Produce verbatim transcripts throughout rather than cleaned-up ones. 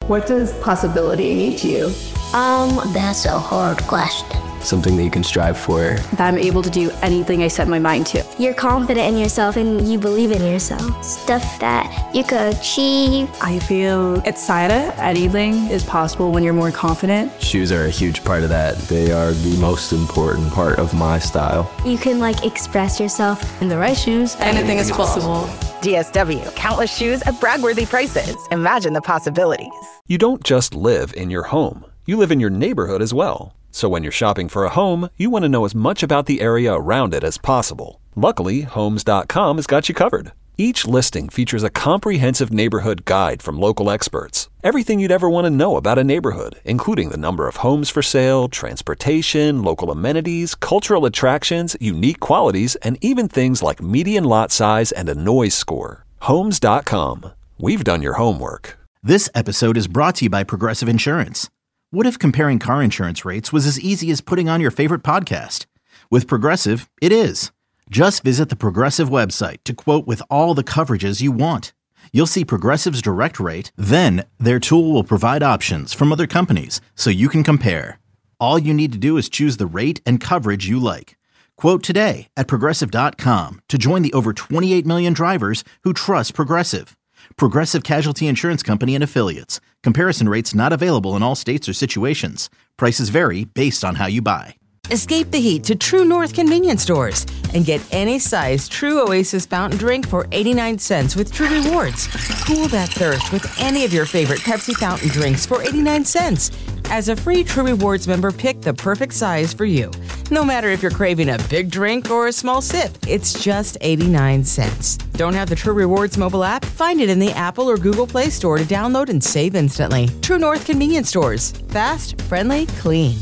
What does possibility mean to you? Um, that's a hard question. Something that you can strive for. That I'm able to do anything I set my mind to. You're confident in yourself and you believe in yourself. Stuff that you could achieve. I feel excited. Anything is possible when you're more confident. Shoes are a huge part of that. They are the most important part of my style. You can like express yourself. In the right shoes, anything is possible. D S W, countless shoes at brag-worthy prices. Imagine the possibilities. You don't just live in your home. You live in your neighborhood as well. So when you're shopping for a home, you want to know as much about the area around it as possible. Luckily, Homes dot com has got you covered. Each listing features a comprehensive neighborhood guide from local experts. Everything you'd ever want to know about a neighborhood, including the number of homes for sale, transportation, local amenities, cultural attractions, unique qualities, and even things like median lot size and a noise score. Homes dot com. We've done your homework. This episode is brought to you by Progressive Insurance. What if comparing car insurance rates was as easy as putting on your favorite podcast? With Progressive, it is. Just visit the Progressive website to quote with all the coverages you want. You'll see Progressive's direct rate, then their tool will provide options from other companies so you can compare. All you need to do is choose the rate and coverage you like. Quote today at Progressive dot com to join the over twenty-eight million drivers who trust Progressive. Progressive Casualty Insurance Company and Affiliates. Comparison rates not available in all states or situations. Prices vary based on how you buy. Escape the heat to True North convenience stores and get any size True Oasis fountain drink for eighty-nine cents with True Rewards. Cool that thirst with any of your favorite Pepsi fountain drinks for eighty-nine cents. As a free True Rewards member, pick the perfect size for you. No matter if you're craving a big drink or a small sip, it's just eighty-nine cents. Don't have the True Rewards mobile app? Find it in the Apple or Google Play Store to download and save instantly. True North convenience stores. Fast, friendly, clean.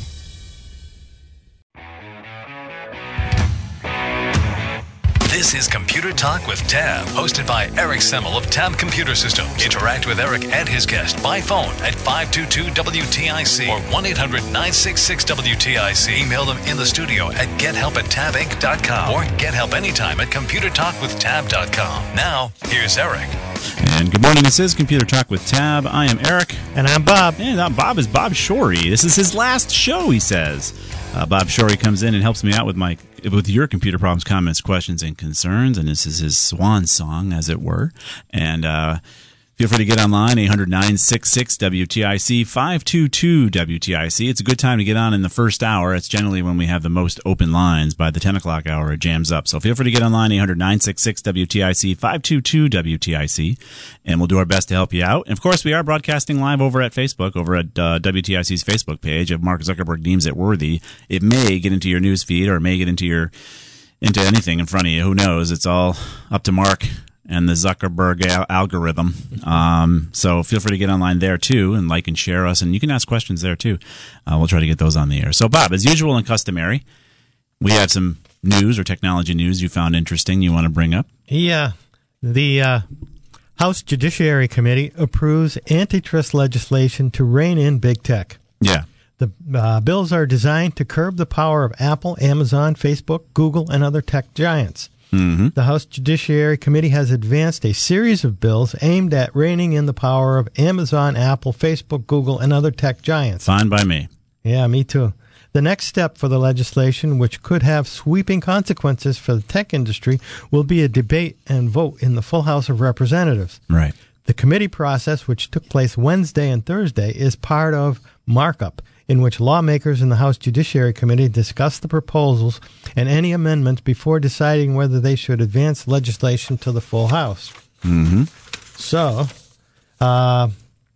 This is Computer Talk with Tab, hosted by Eric Semmel of Tab Computer Systems. Interact with Eric and his guest by phone at five two two W T I C or one eight hundred nine six six W T I C. Email them in the studio at gethelp at tab inc dot com or get help anytime at computer talk with tab dot com. Now, here's Eric. And good morning, this is Computer Talk with Tab. I am Eric. And I'm Bob. And uh, Bob is Bob Shorey. This is his last show, he says. Uh, Bob Shorey comes in and helps me out with my with your computer problems, comments, questions, and concerns. And this is his swan song, as it were. And uh, feel free to get online, eight hundred nine six six W T I C, five two two W T I C. It's a good time to get on in the first hour. It's generally when we have the most open lines. By the ten o'clock hour, it jams up. So feel free to get online, eight hundred nine six six W T I C, five two two W T I C, and we'll do our best to help you out. And, of course, we are broadcasting live over at Facebook, over at uh, W T I C's Facebook page. If Mark Zuckerberg deems it worthy, it may get into your news feed or it may get into your into anything in front of you. Who knows? It's all up to Mark and the Zuckerberg al- algorithm. Um, so feel free to get online there, too, and like and share us. And you can ask questions there, too. Uh, we'll try to get those on the air. So, Bob, as usual and customary, we had some news or technology news you found interesting you want to bring up. Yeah. The uh, House Judiciary Committee approves antitrust legislation to rein in big tech. Yeah. The uh, bills are designed to curb the power of Apple, Amazon, Facebook, Google, and other tech giants. Mm-hmm. The House Judiciary Committee has advanced a series of bills aimed at reining in the power of Amazon, Apple, Facebook, Google, and other tech giants. Fine by me. Yeah, me too. The next step for the legislation, which could have sweeping consequences for the tech industry, will be a debate and vote in the full House of Representatives. Right. The committee process, which took place Wednesday and Thursday, is part of markup, in which lawmakers in the House Judiciary Committee discuss the proposals and any amendments before deciding whether they should advance legislation to the full House. Mm-hmm. So, uh,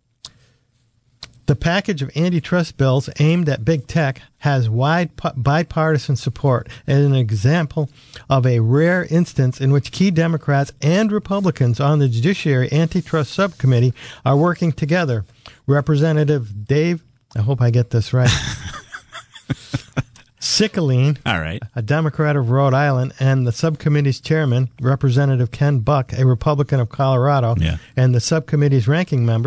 the package of antitrust bills aimed at big tech has wide bipartisan support as an example of a rare instance in which key Democrats and Republicans on the Judiciary Antitrust Subcommittee are working together. Representative Dave, I hope I get this right, Cicilline, all right, a Democrat of Rhode Island, and the subcommittee's chairman, Representative Ken Buck, a Republican of Colorado, yeah. and the subcommittee's ranking members,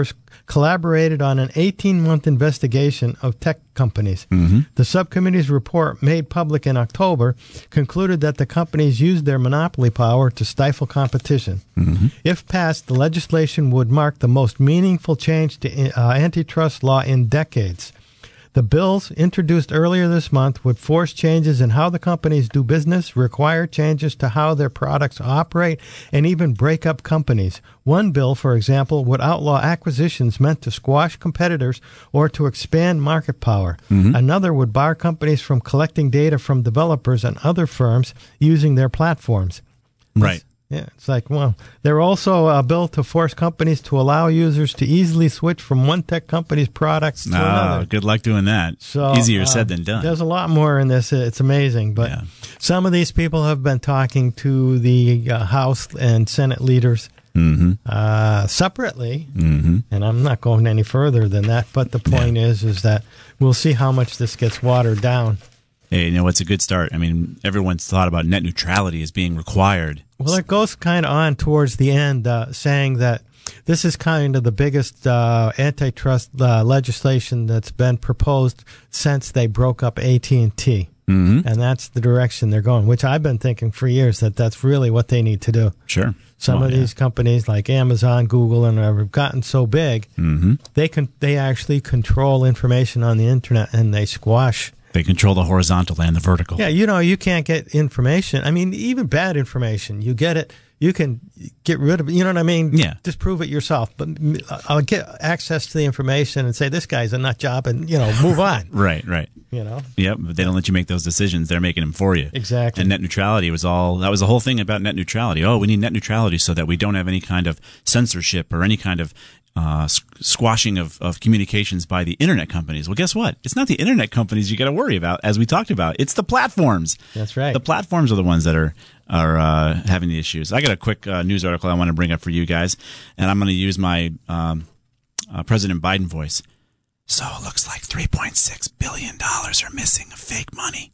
collaborated on an eighteen-month investigation of tech companies. Mm-hmm. The subcommittee's report, made public in October, concluded that the companies used their monopoly power to stifle competition. Mm-hmm. If passed, the legislation would mark the most meaningful change to uh, antitrust law in decades. The bills introduced earlier this month would force changes in how the companies do business, require changes to how their products operate, and even break up companies. One bill, for example, would outlaw acquisitions meant to squash competitors or to expand market power. Mm-hmm. Another would bar companies from collecting data from developers and other firms using their platforms. Right. Yeah, it's like, well, there are also a bill to force companies to allow users to easily switch from one tech company's products to Oh, another. good luck doing that. So, Easier uh, said than done. There's a lot more in this. It's amazing. But Yeah. some of these people have been talking to the uh, House and Senate leaders Mm-hmm. uh, separately, Mm-hmm. and I'm not going any further than that. But the point is, is that we'll see how much this gets watered down. Hey, you know, it's a good start. I mean, everyone's thought about net neutrality as being required. Well, it goes kind of on towards the end, uh, saying that this is kind of the biggest uh, antitrust uh, legislation that's been proposed since they broke up A T and T. Mm-hmm. And that's the direction they're going, which I've been thinking for years that that's really what they need to do. Sure. Some Oh, of yeah. these companies like Amazon, Google, and have gotten so big, Mm-hmm. they can they actually control information on the internet, and they squash. They control the horizontal and the vertical. Yeah, you know, you can't get information. I mean, even bad information, you get it. You can get rid of it. You know what I mean? Yeah. Disprove it yourself. But I'll get access to the information and say, this guy's a nut job, and, you know, move on. Right, right. You know? Yep, but they don't let you make those decisions. They're making them for you. Exactly. And net neutrality was all, that was the whole thing about net neutrality. Oh, we need net neutrality so that we don't have any kind of censorship or any kind of uh, squashing of, of communications by the internet companies. Well, guess what? It's not the internet companies you got to worry about, as we talked about. It's the platforms. That's right. The platforms are the ones that are are uh, having the issues. I got a quick uh, news article I want to bring up for you guys, and I'm going to use my um, uh, President Biden voice. So it looks like three point six billion dollars are missing of fake money.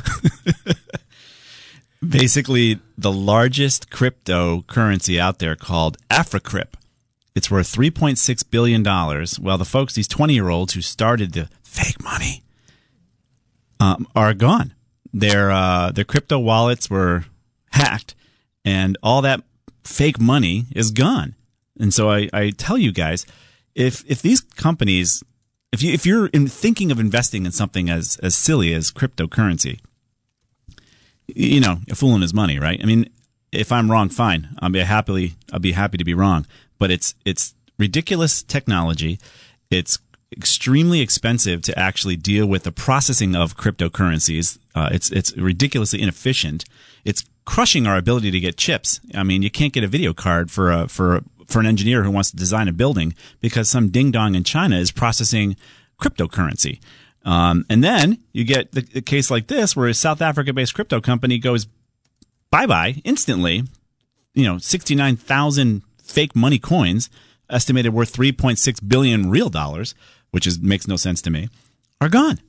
Basically, the largest cryptocurrency out there called AfriCrypt. It's worth three point six billion dollars. Well, the folks, these twenty-year-olds who started the fake money, um, are gone. Their uh, their crypto wallets were hacked, and all that fake money is gone. And so I, I tell you guys, if if these companies, if you if you're in thinking of investing in something as as silly as cryptocurrency, you know, a fool and his money, right? I mean, if I'm wrong, fine. I'll be happily I'll be happy to be wrong. But it's it's ridiculous technology. It's extremely expensive to actually deal with the processing of cryptocurrencies. Uh, it's it's ridiculously inefficient. It's crushing our ability to get chips. I mean, you can't get a video card for a for a, for an engineer who wants to design a building because some ding dong in China is processing cryptocurrency. Um, and then you get the, the case like this, where a South Africa-based crypto company goes bye bye instantly. You know, sixty-nine thousand fake money coins, estimated worth three point six billion real dollars, which is makes no sense to me, are gone.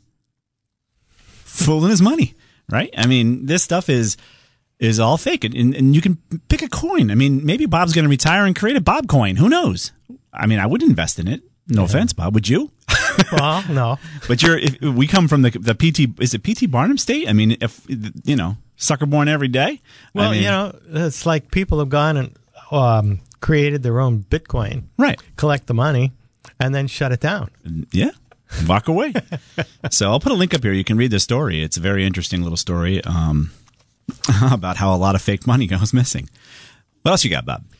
Fooling his money, right? I mean, this stuff is is all fake, and, and you can pick a coin. I mean, maybe Bob's going to retire and create a Bob coin. Who knows? I mean, I would invest in it. No yeah. offense, Bob. Would you? Well, no. But you're. If we come from the the P T. Is it P T Barnum state? I mean, if you know, sucker born every day. Well, I mean, you know, it's like people have gone and um, created their own Bitcoin, right? Collect the money, and then shut it down. Yeah. Walk away. So I'll put a link up here. You can read the story. It's a very interesting little story um, about how a lot of fake money goes missing. What else you got, Bob?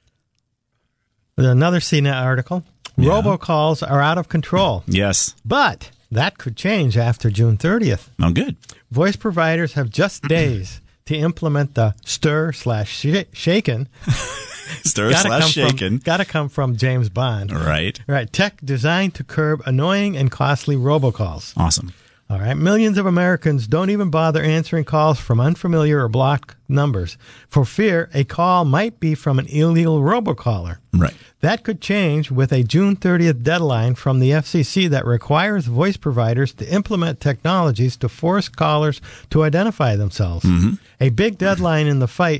Another C net article. Yeah. Robocalls are out of control. Yes. But that could change after June thirtieth. Oh, good. Voice providers have just days to implement the stir slash sh- shaken. Stir slash shaken. Got to come from James Bond. Right. Right. Tech designed to curb annoying and costly robocalls. Awesome. All right. Millions of Americans don't even bother answering calls from unfamiliar or blocked numbers for fear a call might be from an illegal robocaller. Right. That could change with a June thirtieth deadline from the F C C that requires voice providers to implement technologies to force callers to identify themselves. Mm-hmm. A big deadline in the fight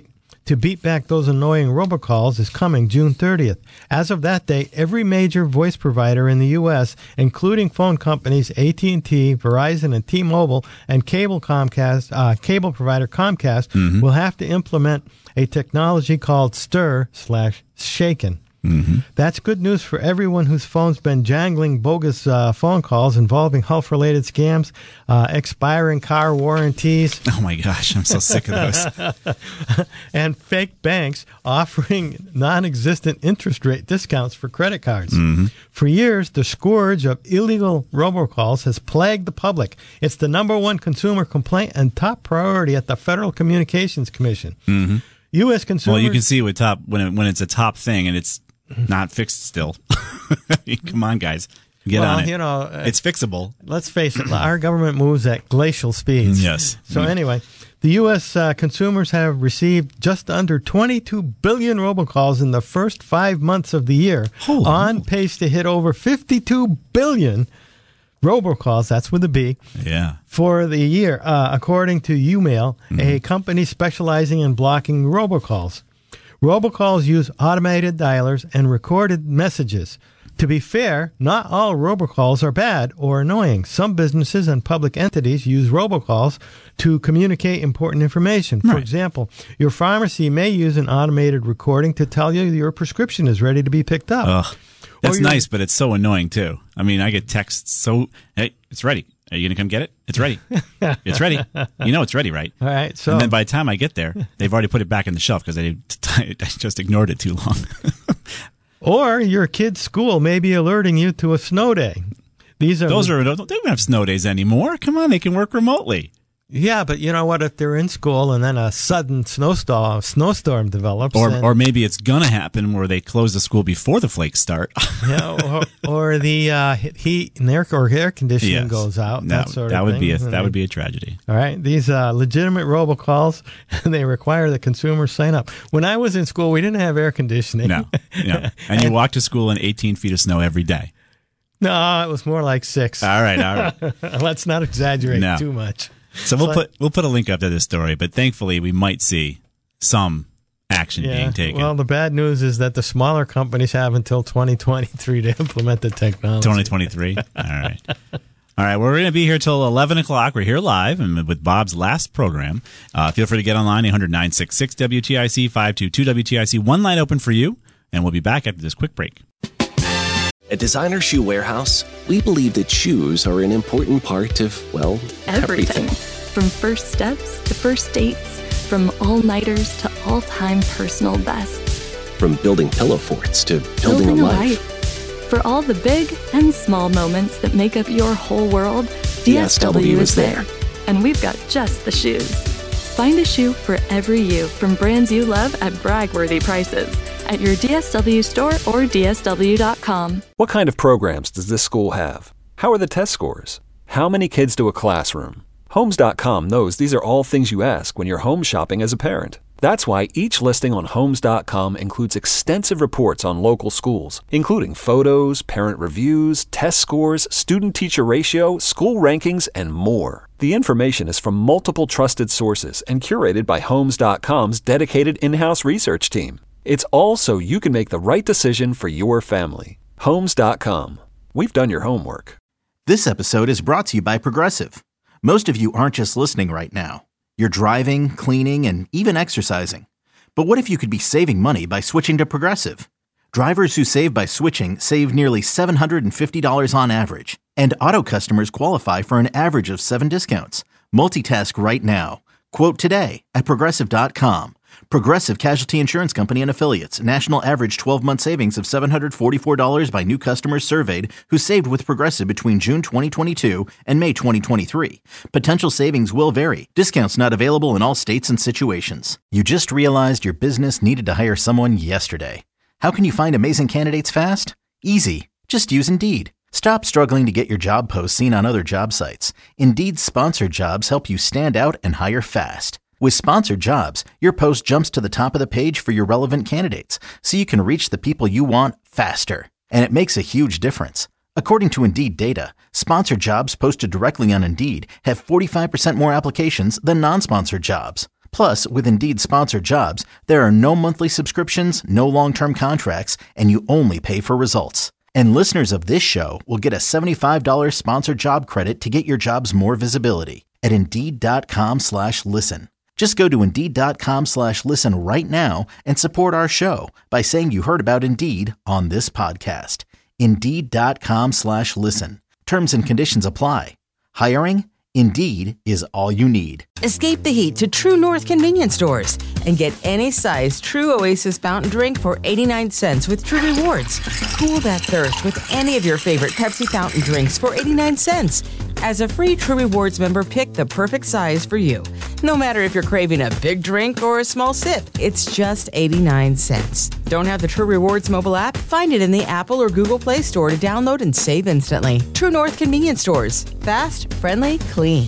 to beat back those annoying robocalls is coming June thirtieth. As of that date, every major voice provider in the U S, including phone companies A T and T, Verizon, and T-Mobile, and cable Comcast, uh, cable provider Comcast, mm-hmm. will have to implement a technology called Stir slash Shaken. Mm-hmm. That's good news for everyone whose phone's been jangling bogus uh, phone calls involving health-related scams, uh, expiring car warranties. Oh, my gosh. I'm so sick of those. And fake banks offering non-existent interest rate discounts for credit cards. Mm-hmm. For years, the scourge of illegal robocalls has plagued the public. It's the number one consumer complaint and top priority at the Federal Communications Commission. Mm-hmm. U S consumers... Well, you can see with top when it, when it's a top thing and it's not fixed still. Come on, guys. Get well, on it. You know, uh, it's fixable. Let's face it. Our government moves at glacial speeds. Yes. So mm. anyway, the U S uh, consumers have received just under twenty-two billion robocalls in the first five months of the year, Holy on Lord. pace to hit over fifty-two billion robocalls, that's with a B, yeah. for the year, uh, according to Umail, mm-hmm. a company specializing in blocking robocalls. Robocalls use automated dialers and recorded messages. To be fair, not all robocalls are bad or annoying. Some businesses and public entities use robocalls to communicate important information. For right. example, your pharmacy may use an automated recording to tell you your prescription is ready to be picked up. Ugh. That's nice, but it's so annoying, too. I mean, I get texts so, hey, it's ready. Are you going to come get it? It's ready. It's ready. You know it's ready, right? All right. So, and then by the time I get there, they've already put it back in the shelf because I, I just ignored it too long. Or your kid's school may be alerting you to a snow day. These are Those are, they don't have snow days anymore. Come on, they can work remotely. Yeah, but you know what? If they're in school and then a sudden snowstorm, snowstorm develops, or and, or maybe it's gonna happen where they close the school before the flakes start. yeah, or, or the uh, heat and air or air conditioning yes. goes out. That, that sort that of would thing. be a and that they, would be a tragedy. All right, these uh, legitimate robocalls, and they require the consumer sign up. When I was in school, we didn't have air conditioning. No, no, and you walk to school in eighteen feet of snow every day. No, it was more like six. All right, all right. Let's not exaggerate no. too much. So we'll put we'll put a link up to this story, but thankfully we might see some action yeah, being taken. Well, the bad news is that the smaller companies have until twenty twenty-three to implement the technology. twenty twenty-three All right. All right, we're going to be here till eleven o'clock. We're here live and with Bob's last program. Uh, feel free to get online, eight hundred nine six six W T I C, five two two W T I C. One line open for you, and we'll be back after this quick break. At Designer Shoe Warehouse, we believe that shoes are an important part of, well, everything. everything. From first steps to first dates, from all-nighters to all-time personal bests. From building pillow forts to building, building a, a life. life. For all the big and small moments that make up your whole world, D S W is there. And we've got just the shoes. Find a shoe for every you from brands you love at brag-worthy prices at your D S W store or D S W dot com. What kind of programs does this school have? How are the test scores? How many kids do a classroom? Homes dot com knows these are all things you ask when you're home shopping as a parent. That's why each listing on Homes dot com includes extensive reports on local schools, including photos, parent reviews, test scores, student-teacher ratio, school rankings, and more. The information is from multiple trusted sources and curated by Homes dot com's dedicated in-house research team. It's all so you can make the right decision for your family. Homes dot com. We've done your homework. This episode is brought to you by Progressive. Most of you aren't just listening right now. You're driving, cleaning, and even exercising. But what if you could be saving money by switching to Progressive? Drivers who save by switching save nearly seven hundred fifty dollars on average. And auto customers qualify for an average of seven discounts. Multitask right now. Quote today at Progressive dot com. Progressive Casualty Insurance Company and Affiliates. National average twelve-month savings of seven hundred forty-four dollars by new customers surveyed who saved with Progressive between June twenty twenty-two and May twenty twenty-three. Potential savings will vary. Discounts not available in all states and situations. You just realized your business needed to hire someone yesterday. How can you find amazing candidates fast? Easy. Just use Indeed. Stop struggling to get your job posts seen on other job sites. Indeed's sponsored jobs help you stand out and hire fast. With sponsored jobs, your post jumps to the top of the page for your relevant candidates, so you can reach the people you want faster. And it makes a huge difference. According to Indeed data, sponsored jobs posted directly on Indeed have forty-five percent more applications than non-sponsored jobs. Plus, with Indeed Sponsored Jobs, there are no monthly subscriptions, no long-term contracts, and you only pay for results. And listeners of this show will get a seventy-five dollars sponsored job credit to get your jobs more visibility at Indeed.com slash listen. Just go to Indeed.com slash listen right now and support our show by saying you heard about Indeed on this podcast. Indeed.com slash listen. Terms and conditions apply. Hiring? Indeed is all you need. Escape the heat to True North convenience stores and get any size True Oasis fountain drink for eighty-nine cents with True Rewards. Cool that thirst with any of your favorite Pepsi fountain drinks for eighty-nine cents. As a free True Rewards member, pick the perfect size for you. No matter if you're craving a big drink or a small sip, it's just eighty-nine cents. Don't have the True Rewards mobile app? Find it in the Apple or Google Play Store to download and save instantly. True North convenience stores. Fast, friendly, clean.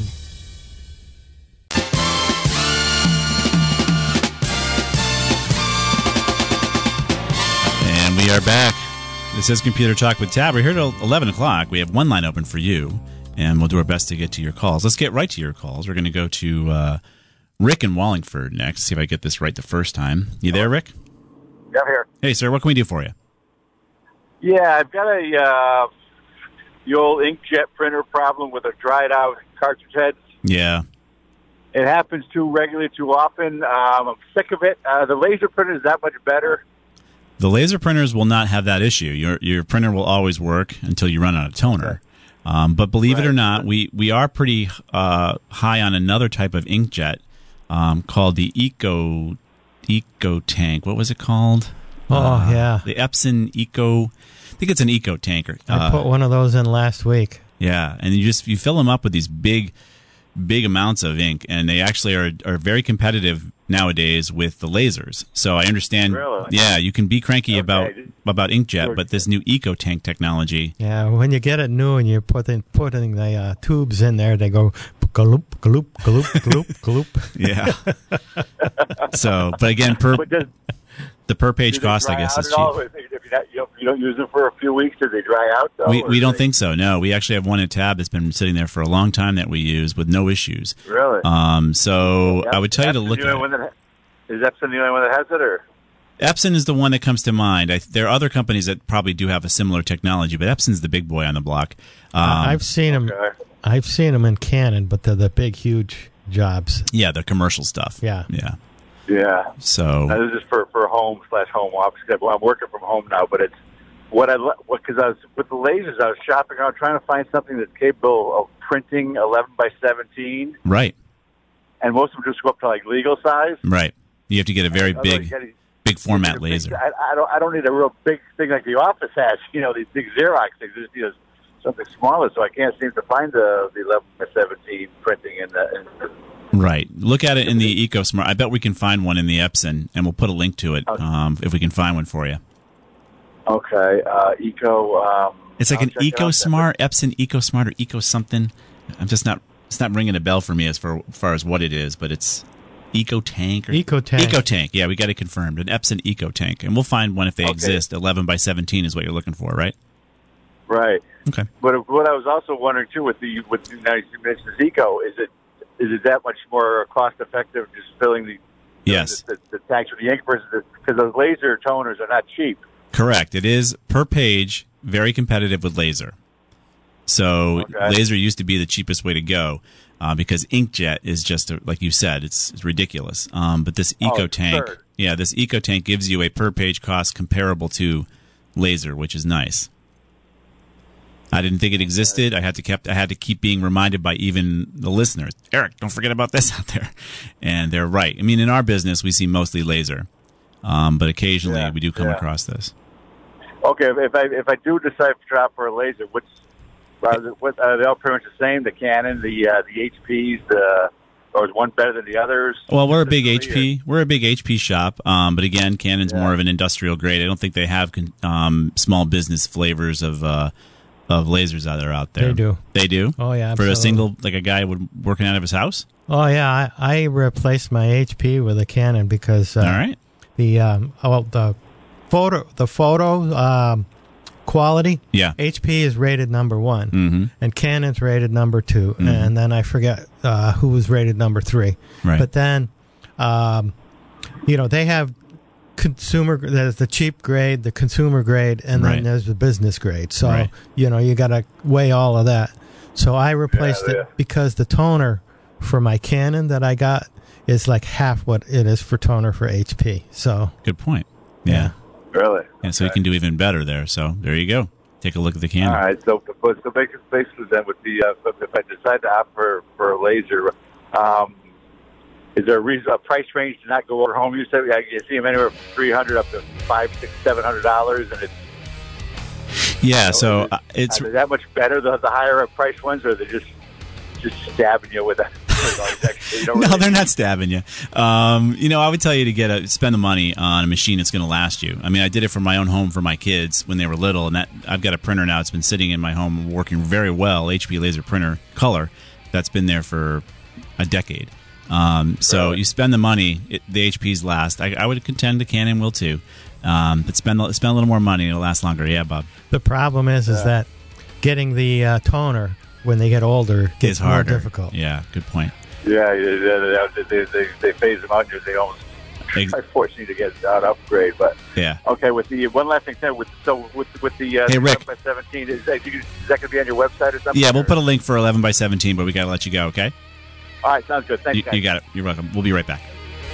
And we are back. This is Computer Talk with Tab. We're here till eleven o'clock. We have one line open for you, and we'll do our best to get to your calls. Let's get right to your calls. We're going to go to uh, Rick in Wallingford next, see if I get this right the first time. You there, Rick? Yeah, I'm here. Hey, sir, what can we do for you? Yeah, I've got a uh, the old inkjet printer problem with a dried out cartridge head. Yeah. It happens too regularly, too often. Um, I'm sick of it. Uh, the laser printer is that much better. The laser printers will not have that issue. Your your printer will always work until you run out of toner. Um, but believe right. it or not, we, we are pretty uh, high on another type of inkjet um, called the Eco Eco Tank. What was it called? Oh, uh, yeah. The Epson Eco. I think it's an Eco Tanker. I uh, put one of those in last week. Yeah, and you just you fill them up with these big, big amounts of ink, and they actually are are very competitive nowadays with the lasers. So I understand. Really? Yeah, you can be cranky Okay. about about inkjet, but this new Eco Tank technology. Yeah, when you get it new and you're putting putting the uh, tubes in there, they go galoop, galoop, galoop, galoop, galoop. Yeah. So, but again, per But does, the per page do they cost, I dry guess, out is at all? cheap. If, if you, not, you, don't, you don't use them for a few weeks, do they dry out? Though, We or we do don't they- think so. No, we actually have one at Tab that's been sitting there for a long time that we use with no issues. Really? Um. So Yep. I would tell you to Epson's look the at only it. one that ha- Is Epson the only one that has it, or? Epson is the one that comes to mind. I, there are other companies that probably do have a similar technology, but Epson's the big boy on the block. Um, I've seen them. Okay. I've seen them in Canon, but they're the big, huge jobs. yeah, the commercial stuff. Yeah. Yeah. Yeah. So Now, this is for, for home slash home office. Well, I'm working from home now, but it's what I because I was with the lasers. I was shopping around trying to find something that's capable of printing eleven by seventeen, right, and most of them just go up to like legal size. right. You have to get a very Otherwise, big, you gotta- big format you need a big- laser. I, I don't. I don't need a real big thing like the office has. You know, these big Xerox things. I just need a, something smaller. So I can't seem to find the the eleven by seventeen printing in the. In the Right. Look at it in the EcoSmart. I bet we can find one in the Epson, and we'll put a link to it um, if we can find one for you. okay, uh, Eco. Um, It's like I'll an check it out. EcoSmart, Epson EcoSmart or Eco something. I'm just not. It's not ringing a bell for me as far, as far as what it is, but it's Eco Tank. Or, Eco Tank. Eco Tank. Yeah, we got it confirmed. An Epson Eco Tank, and we'll find one if they Okay. exist. eleven by seventeen is what you're looking for, right? Right. Okay. But what I was also wondering too with the with now you mentioned Eco, is it is it that much more cost effective just filling the Yes. the, the, the tanks with the ink versus because those laser toners are not cheap. Correct. It is per page, very competitive with laser. So Okay. laser used to be the cheapest way to go uh, because inkjet is just a, like you said, it's, it's ridiculous. Um, but this Oh, Eco it's Tank, absurd. yeah, this Eco Tank gives you a per page cost comparable to laser, which is nice. I didn't think it existed. I had to kept I had to keep being reminded by even the listeners. Eric, don't forget about this out there. And they're right. I mean, in our business, we see mostly laser, um, but occasionally Yeah, we do come yeah. across this. Okay, if I if I do decide to drop for a laser, what's are they, what, are they all pretty much the same? The Canon, the uh, the H Ps, the or is one better than the others? Well, we're a big H P. We're a big H P shop, um, but again, Canon's Yeah. more of an industrial grade. I don't think they have con- um, small business flavors of uh, of lasers that are out there. They do. They do. Oh, yeah, For a absolutely. single, like a guy would working out of his house. Oh yeah, I, I replaced my H P with a Canon because uh, All right. the um, oh, the photo the photo um, quality. Yeah. H P is rated number one, Mm-hmm. and Canon's rated number two, Mhm. and then I forget uh, who was rated number three. Right. But then um, you know, they have consumer, there's the cheap grade, the consumer grade, and Right. then there's the business grade. So, Right. you know, you got to weigh all of that. So I replaced Yeah, yeah. it because the toner for my Canon that I got is like half what it is for toner for H P. So Good point. Yeah. Really? Yeah, so you can do even better there. So there you go. Take a look at the Canon. All right. So, but so basically, basically then with the uh, if I decide to opt for for a laser, um, is there a reason a price range to not go over home? You said I you see them anywhere from three hundred up to five, six, seven hundred dollars, and it's Yeah, so uh, it's is that much better the the higher price ones, or are they just just stabbing you with a? You don't no, really- they're not stabbing you. Um, you know, I would tell you to get a spend the money on a machine that's going to last you. I mean, I did it for my own home for my kids when they were little, and that I've got a printer now. It's been sitting in my home working very well. H P laser printer color that's been there for a decade. Um, so you spend the money, it, the H Ps last. I, I would contend the Canon will too, um, but spend spend a little more money, it'll last longer. Yeah, Bob. the problem is, is that getting the uh, toner when they get older gets It's harder. more difficult. Yeah, good point. Yeah, yeah, they, they, they, they phase them out, and they almost Ex- try forcing you to get an upgrade. But Yeah. okay, with the one last thing, Ted, with so with with the uh, Hey, Rick. seven by seventeen, is that, is that going to be on your website or something? Yeah, we'll or- put a link for eleven by seventeen, but we got to let you go, okay? All right, sounds good. Thanks, You, guys. you got it. You're welcome. We'll be right back.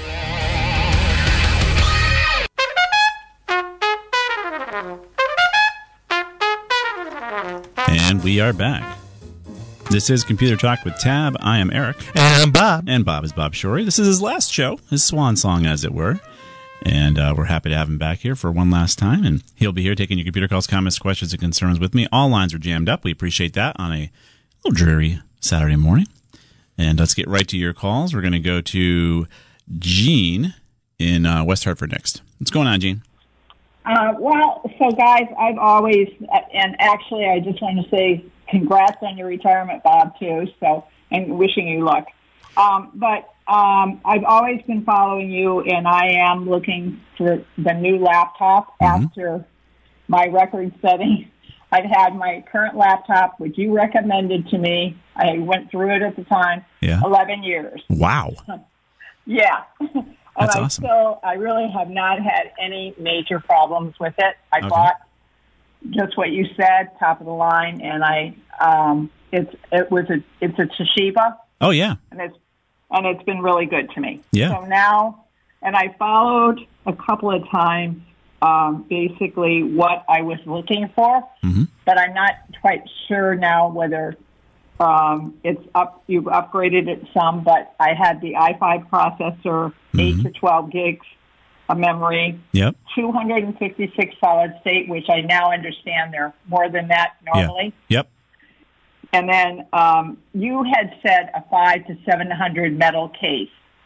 And we are back. This is Computer Talk with Tab. I am Eric. And I'm Bob. And Bob is Bob Shorey. This is his last show, his swan song, as it were. And uh, we're happy to have him back here for one last time. And he'll be here taking your computer calls, comments, questions, and concerns with me. All lines are jammed up. We appreciate that on a little dreary Saturday morning. And let's get right to your calls. We're going to go to Gene in uh, West Hartford next. What's going on, Gene? Uh, well, so guys, I've always, and actually, I just want to say congrats on your retirement, Bob, too. So, and wishing you luck. Um, but um, I've always been following you, and I am looking for the new laptop Mm-hmm. after my record setting. I've had my current laptop, which you recommended to me. I went through it at the time. Yeah. eleven years. Wow. Yeah. And That's I awesome. still, I really have not had any major problems with it. I Okay. bought just what you said, top of the line, and I, um, it's, it was a, it's a Toshiba, Oh, yeah. and it's, and it's been really good to me. Yeah. So now, and I followed a couple of times, um, basically what I was looking for, Mm-hmm. but I'm not quite sure now whether um, it's up. You've upgraded it some, but I had the i five processor, eight to twelve gigs of memory, Yep. two hundred fifty-six solid state, which I now understand they're more than that normally. Yeah. Yep. And then um, you had said a five to seven hundred metal case.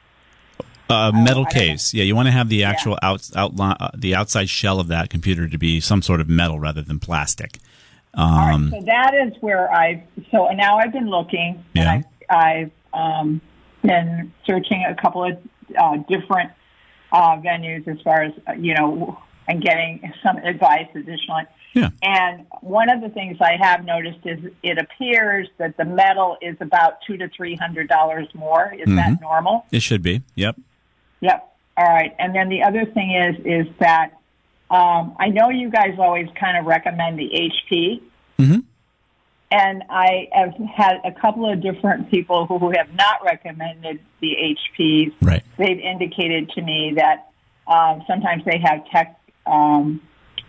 Uh, metal I don't case. Yeah, you want to have the actual out, outline, uh, the outside shell of that computer to be some sort of metal rather than plastic. Um, All right, so that is where I've, so now I've been looking, Yeah. and I've, I've um, been searching a couple of uh, different uh, venues as far as, uh, you know, and getting some advice additionally. Yeah. And one of the things I have noticed is it appears that the metal is about two to three hundred dollars more. Is Mhm. that normal? It should be. Yep. Yep. All right. And then the other thing is, is that um, I know you guys always kind of recommend the H P. Mm-hmm. And I have had a couple of different people who have not recommended the H Ps. Right. They've indicated to me that um, sometimes they have tech, um,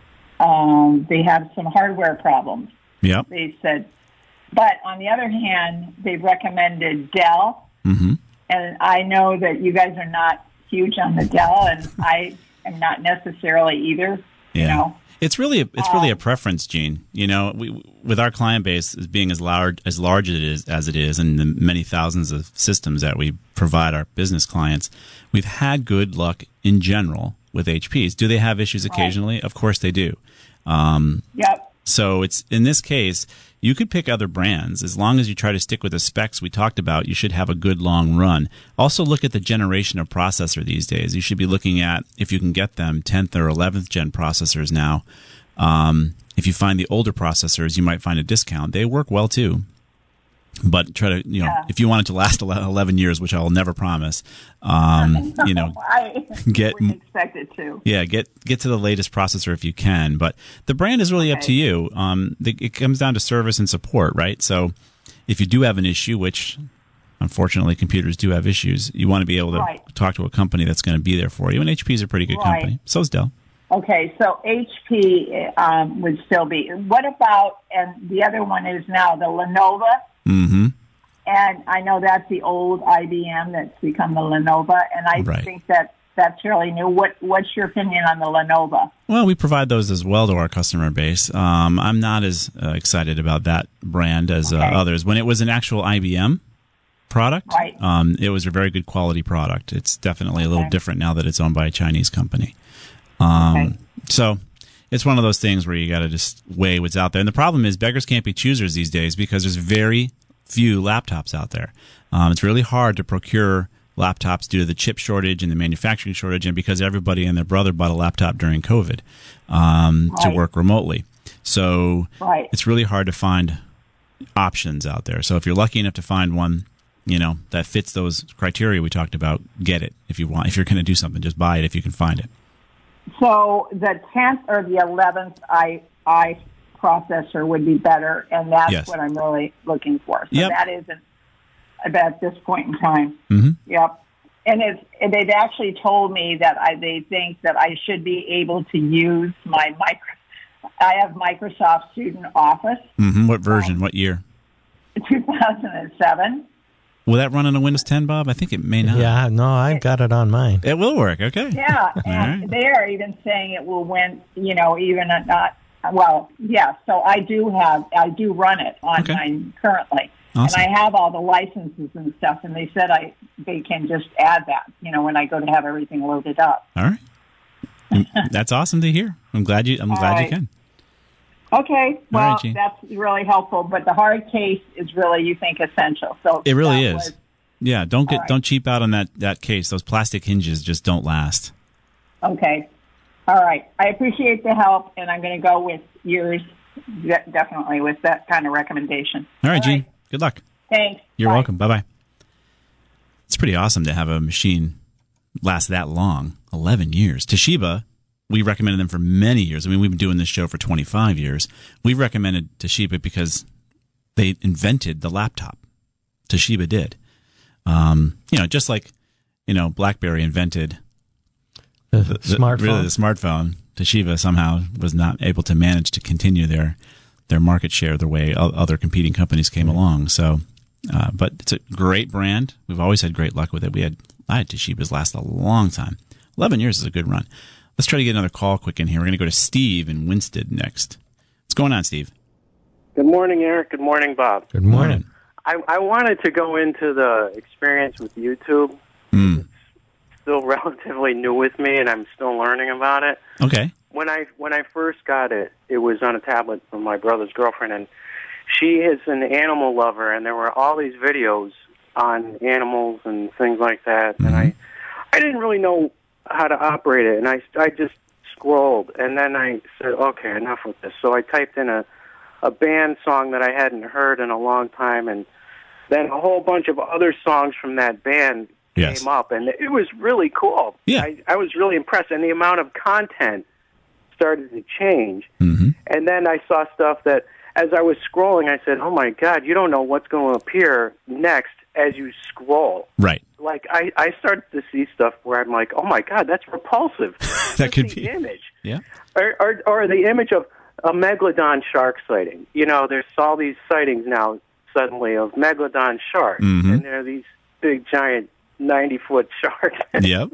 um, they have some hardware problems. Yep. They said, but on the other hand, they've recommended Dell. Mm-hmm. And I know that you guys are not huge on the Dell, and I am not necessarily either. Yeah. You know, It's really a, it's really a preference, Gene. You know, we, with our client base as being as large as large as it is as it is, and the many thousands of systems that we provide our business clients, we've had good luck in general with H Ps. Do they have issues occasionally? Of course they do. Um, yep. So it's in this case, you could pick other brands as long as you try to stick with the specs we talked about. You should have a good long run. Also, look at the generation of processor these days. You should be looking at, if you can get them, tenth or eleventh gen processors now. Um, if you find the older processors, you might find a discount. They work well too. But try to, you know, yeah. if you want it to last eleven years, which I will never promise, um, you know, I get wouldn't expect it to. Yeah, get get to the latest processor if you can. But the brand is really okay. up to you. Um, the, it comes down to service and support, right? So if you do have an issue, which unfortunately computers do have issues, you want to be able to right. talk to a company that's going to be there for you. And H P is a pretty good right. company. So is Dell. Okay, so H P um, would still be. What about, and the other one is now the Lenovo. Mm-hmm. And I know that's the old I B M that's become the Lenovo, and I right. think that that's fairly new. What What's your opinion on the Lenovo? Well, we provide those as well to our customer base. Um, I'm not as uh, excited about that brand as uh, okay. others. When it was an actual I B M product, right. um, it was a very good quality product. It's definitely okay. a little different now that it's owned by a Chinese company. Um, okay. So it's one of those things where you got to just weigh what's out there. And the problem is beggars can't be choosers these days because there's very few laptops out there. Um, it's really hard to procure laptops due to the chip shortage and the manufacturing shortage, and because everybody and their brother bought a laptop during COVID um, right. to work remotely. So right. it's really hard to find options out there. So if you're lucky enough to find one, you know, that fits those criteria we talked about, get it. If you want, if you're going to do something, just buy it if you can find it. So the tenth or the eleventh I I processor would be better, and that's yes. what I'm really looking for. So yep. that isn't at this point in time. Mm-hmm. Yep. And it's, and they've actually told me that I, they think that I should be able to use my micro. I have Microsoft Student Office. Mm-hmm. What version? Um, what year? two thousand seven. Will that run on a Windows ten, Bob? I think it may not. Yeah, no, I've got it on mine. It will work. Okay. Yeah, and right. they are even saying it will win. You know, even at not. Well, yeah. So I do have, I do run it on okay. mine currently, awesome. and I have all the licenses and stuff. And they said I, they can just add that. You know, when I go to have everything loaded up. All right. That's awesome to hear. I'm glad you. I'm all glad right. you can. Okay, well, right, that's really helpful. But the hard case is really, you think, essential. So it really is. Was, yeah, don't get right. don't cheap out on that, that case. Those plastic hinges just don't last. Okay, all right. I appreciate the help, and I'm going to go with yours, de- definitely with that kind of recommendation. All right, all Gene. Right. Good luck. Thanks. You're Bye. welcome. Bye bye. It's pretty awesome to have a machine last that long, eleven years. Toshiba. We recommended them for many years. I mean, we've been doing this show for twenty-five years. We recommended Toshiba because they invented the laptop. Toshiba did. Um, you know, just like, you know, BlackBerry invented the, the, the smartphone. Really, the smartphone. Toshiba somehow was not able to manage to continue their their market share the way other competing companies came mm-hmm. along. So, uh, but it's a great brand. We've always had great luck with it. We had I had Toshibas last a long time. Eleven years is a good run. Let's try to get another call quick in here. We're going to go to Steve in Winsted next. What's going on, Steve? Good morning, Eric. Good morning, Bob. Good morning. I, I wanted to go into the experience with YouTube. Mm. It's still relatively new with me, and I'm still learning about it. Okay. When I when I first got it, it was on a tablet from my brother's girlfriend, and she is an animal lover, and there were all these videos on animals and things like that, mm-hmm. and I I didn't really know how to operate it, and I, I just scrolled, and then I said, okay, enough with this. So I typed in a, a band song that I hadn't heard in a long time, and then a whole bunch of other songs from that band yes. came up, and it was really cool. Yeah. I, I was really impressed, and the amount of content started to change. Mm-hmm. And then I saw stuff that, as I was scrolling, I said, oh, my God, you don't know what's going to appear next as you scroll. Right. Like, I, I started to see stuff where I'm like, oh, my God, that's repulsive. That could the be. image. Yeah. Or, or, or the image of a megalodon shark sighting. You know, there's all these sightings now, suddenly, of megalodon sharks. Mm-hmm. And there are these big, giant, ninety-foot sharks. Yep.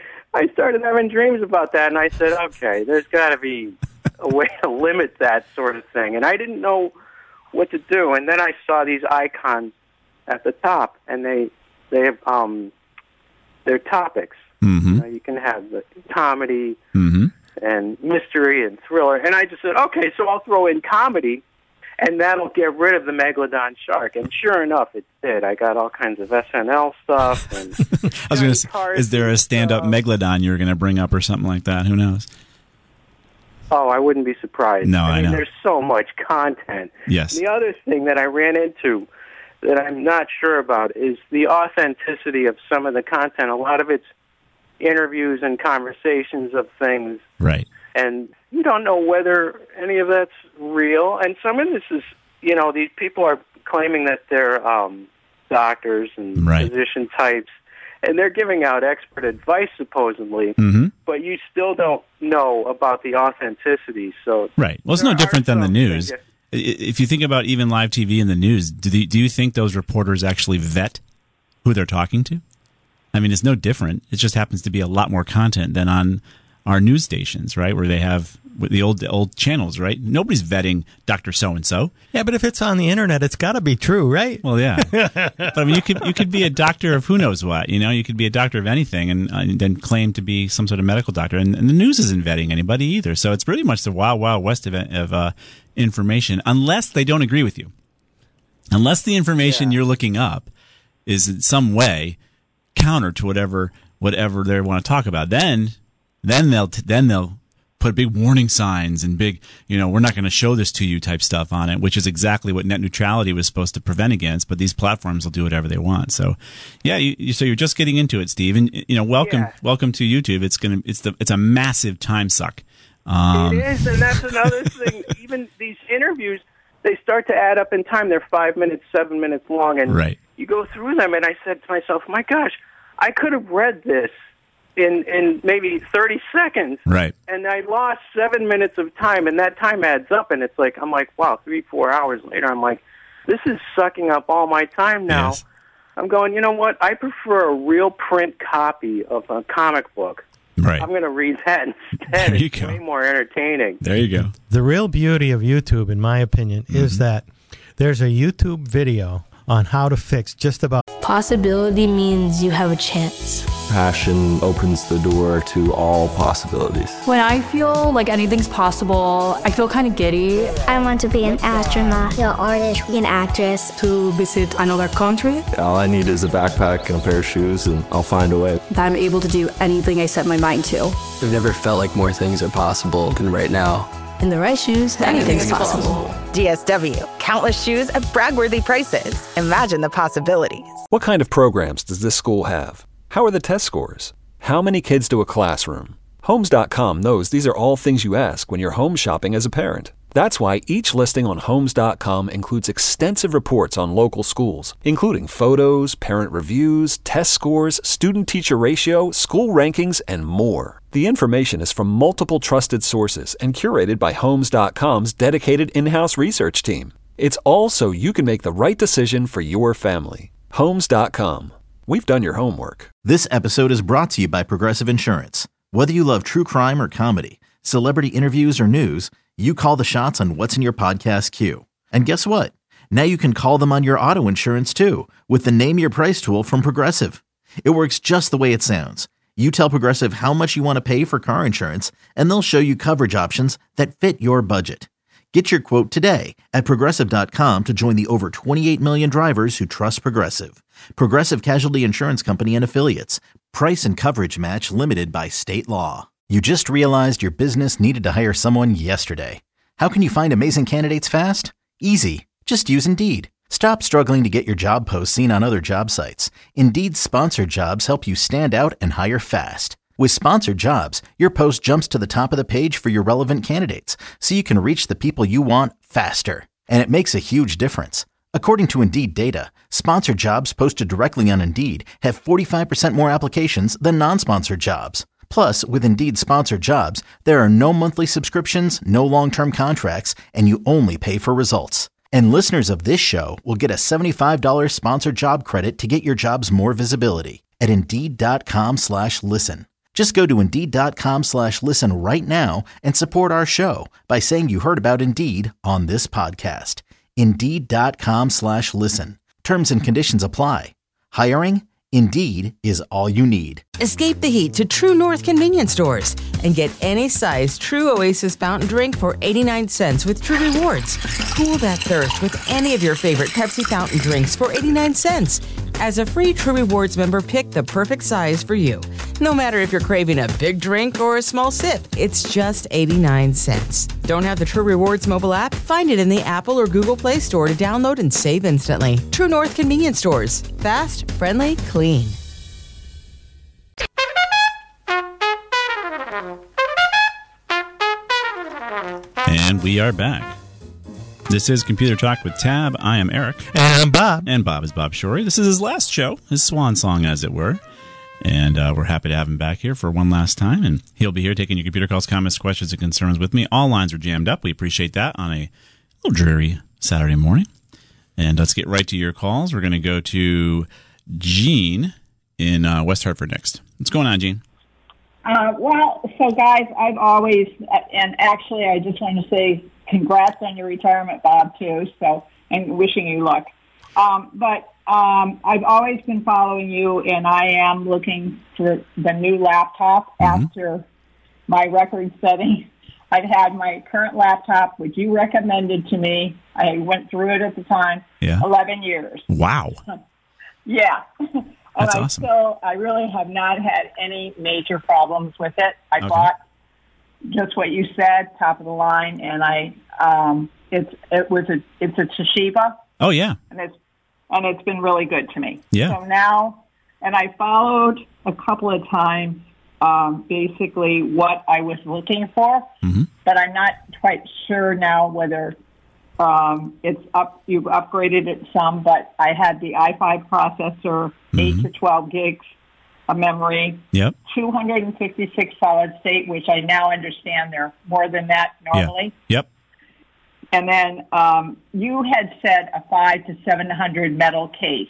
I started having dreams about that, and I said, okay, there's got to be a way to limit that sort of thing. And I didn't know what to do. And then I saw these icons at the top, and they they have um, their topics. Mm-hmm. You know, you can have the comedy mm-hmm. and mystery and thriller. And I just said, okay, so I'll throw in comedy, and that'll get rid of the megalodon shark. And sure enough, it did. I got all kinds of S N L stuff. And I was going to say, is there a stand-up stuff. Megalodon you're going to bring up or something like that? Who knows? Oh, I wouldn't be surprised. No, I, I mean, know. There's so much content. Yes. The other thing that I ran into that I'm not sure about is the authenticity of some of the content. A lot of it's interviews and conversations of things. Right. And you don't know whether any of that's real. And some of this is, you know, these people are claiming that they're um, doctors and right. physician types, and they're giving out expert advice, supposedly, mm-hmm. but you still don't know about the authenticity. So right. Well, it's no different than the news. If you think about even live T V and the news, do, the, do you think those reporters actually vet who they're talking to? I mean, it's no different. It just happens to be a lot more content than on our news stations, right, where they have the old old channels, right? Nobody's vetting Doctor So-and-so. Yeah, but if it's on the internet, it's got to be true, right? Well, yeah. But I mean, you could you could be a doctor of who knows what, you know? You could be a doctor of anything and, uh, and then claim to be some sort of medical doctor. And, and the news isn't vetting anybody either. So it's pretty much the wild, wild west of, of uh, information, unless they don't agree with you. Unless the information yeah. you're looking up is in some way counter to whatever whatever they want to talk about. Then then they'll then they'll put big warning signs and big, you know, we're not going to show this to you type stuff on it, which is exactly what net neutrality was supposed to prevent against. But these platforms will do whatever they want. So, yeah, you, you, so you're just getting into it, Steve, and you know, welcome, yeah. welcome to YouTube. It's gonna, it's the, it's a massive time suck. Um, it is, and that's another thing. Even these interviews, they start to add up in time. They're five minutes, seven minutes long, and right. you go through them. And I said to myself, "My gosh, I could have read this in in maybe thirty seconds, right? And I lost seven minutes of time, and that time adds up. And it's like I'm like, wow, three, four hours later, I'm like, this is sucking up all my time now. Yes. I'm going, you know what? I prefer a real print copy of a comic book. Right. I'm going to read that instead. There you it's go. way more entertaining. There you go. The real beauty of YouTube, in my opinion, mm-hmm. is that there's a YouTube video on how to fix just about. Possibility means you have a chance. Passion opens the door to all possibilities. When I feel like anything's possible, I feel kind of giddy. I want to be an astronaut, an artist, an actress. To visit another country. All I need is a backpack and a pair of shoes, and I'll find a way. That I'm able to do anything I set my mind to. I've never felt like more things are possible than right now. In the right shoes, anything's possible. D S W, countless shoes at brag-worthy prices. Imagine the possibilities. What kind of programs does this school have? How are the test scores? How many kids do a classroom? Homes dot com knows these are all things you ask when you're home shopping as a parent. That's why each listing on Homes dot com includes extensive reports on local schools, including photos, parent reviews, test scores, student-teacher ratio, school rankings, and more. The information is from multiple trusted sources and curated by Homes dot com's dedicated in-house research team. It's all so you can make the right decision for your family. Homes dot com. We've done your homework. This episode is brought to you by Progressive Insurance. Whether you love true crime or comedy, celebrity interviews or news, you call the shots on what's in your podcast queue. And guess what? Now you can call them on your auto insurance too with the Name Your Price tool from Progressive. It works just the way it sounds. You tell Progressive how much you want to pay for car insurance, and they'll show you coverage options that fit your budget. Get your quote today at Progressive dot com to join the over twenty-eight million drivers who trust Progressive. Progressive Casualty Insurance Company and Affiliates. Price and coverage match limited by state law. You just realized your business needed to hire someone yesterday. How can you find amazing candidates fast? Easy. Just use Indeed. Stop struggling to get your job posts seen on other job sites. Indeed's sponsored jobs help you stand out and hire fast. With sponsored jobs, your post jumps to the top of the page for your relevant candidates, so you can reach the people you want faster. And it makes a huge difference. According to Indeed data, sponsored jobs posted directly on Indeed have forty-five percent more applications than non-sponsored jobs. Plus, with Indeed sponsored jobs, there are no monthly subscriptions, no long-term contracts, and you only pay for results. And listeners of this show will get a seventy-five dollars sponsored job credit to get your jobs more visibility at Indeed.com slash listen. Just go to Indeed.com slash listen right now and support our show by saying you heard about Indeed on this podcast. Indeed.com slash listen. Terms and conditions apply. Hiring? Indeed is all you need. Escape the heat to True North convenience stores and get any size True Oasis fountain drink for eighty-nine cents with True Rewards. Cool that thirst with any of your favorite Pepsi fountain drinks for eighty-nine cents. As a free True Rewards member, pick the perfect size for you. No matter if you're craving a big drink or a small sip, it's just eighty-nine cents. Don't have the True Rewards mobile app? Find it in the Apple or Google Play Store to download and save instantly. True North Convenience Stores. Fast, friendly, clean. And we are back. This is Computer Talk with Tab. I am Eric. And I'm Bob. And Bob is Bob Shorey. This is his last show, his swan song, as it were. And uh, we're happy to have him back here for one last time. And he'll be here taking your computer calls, comments, questions, and concerns with me. All lines are jammed up. We appreciate that on a little dreary Saturday morning. And let's get right to your calls. We're going to go to Gene in uh, West Hartford next. What's going on, Gene? Uh, well, so guys, I've always, and actually I just want to say congrats on your retirement, Bob, too, so, and wishing you luck. Um, but um, I've always been following you, and I am looking for the new laptop mm-hmm. after my record setting. I've had my current laptop, which you recommended to me. I went through it at the time, yeah. eleven years. Wow. Yeah. And That's I awesome. still, I really have not had any major problems with it. I okay. bought just what you said, top of the line, and I, um, it's, it was a, it's a Toshiba. Oh yeah. And it's, and it's been really good to me. Yeah. So now, and I followed a couple of times, um, basically what I was looking for, mm-hmm. but I'm not quite sure now whether, Um, it's up. You've upgraded it some, but I had the i five processor, mm-hmm. eight to twelve gigs of memory, yep, two hundred fifty-six solid state, which I now understand they're more than that normally. Yeah. Yep. And then um, you had said a five to seven hundred metal case.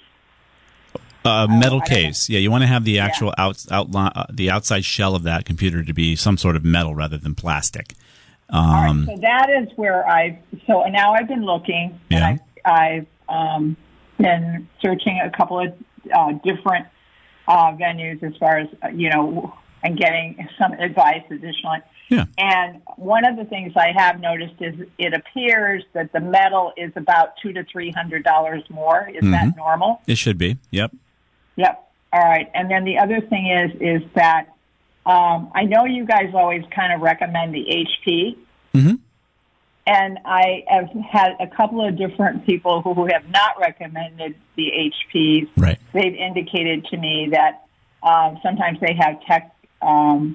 Uh, metal uh, case. Yeah, you want to have the actual yeah. out, outline, uh, the outside shell of that computer to be some sort of metal rather than plastic. Um, All right, so that is where I've, so now I've been looking, yeah. and I've, I've um, been searching a couple of uh, different uh, venues as far as, uh, you know, and getting some advice additionally. Yeah. And one of the things I have noticed is it appears that the metal is about two to three hundred dollars more. Is mm-hmm. that normal? It should be. Yep. Yep. All right. And then the other thing is, is that Um, I know you guys always kind of recommend the H P, mm-hmm. and I have had a couple of different people who have not recommended the H Ps. Right. They've indicated to me that um, sometimes they have tech, um,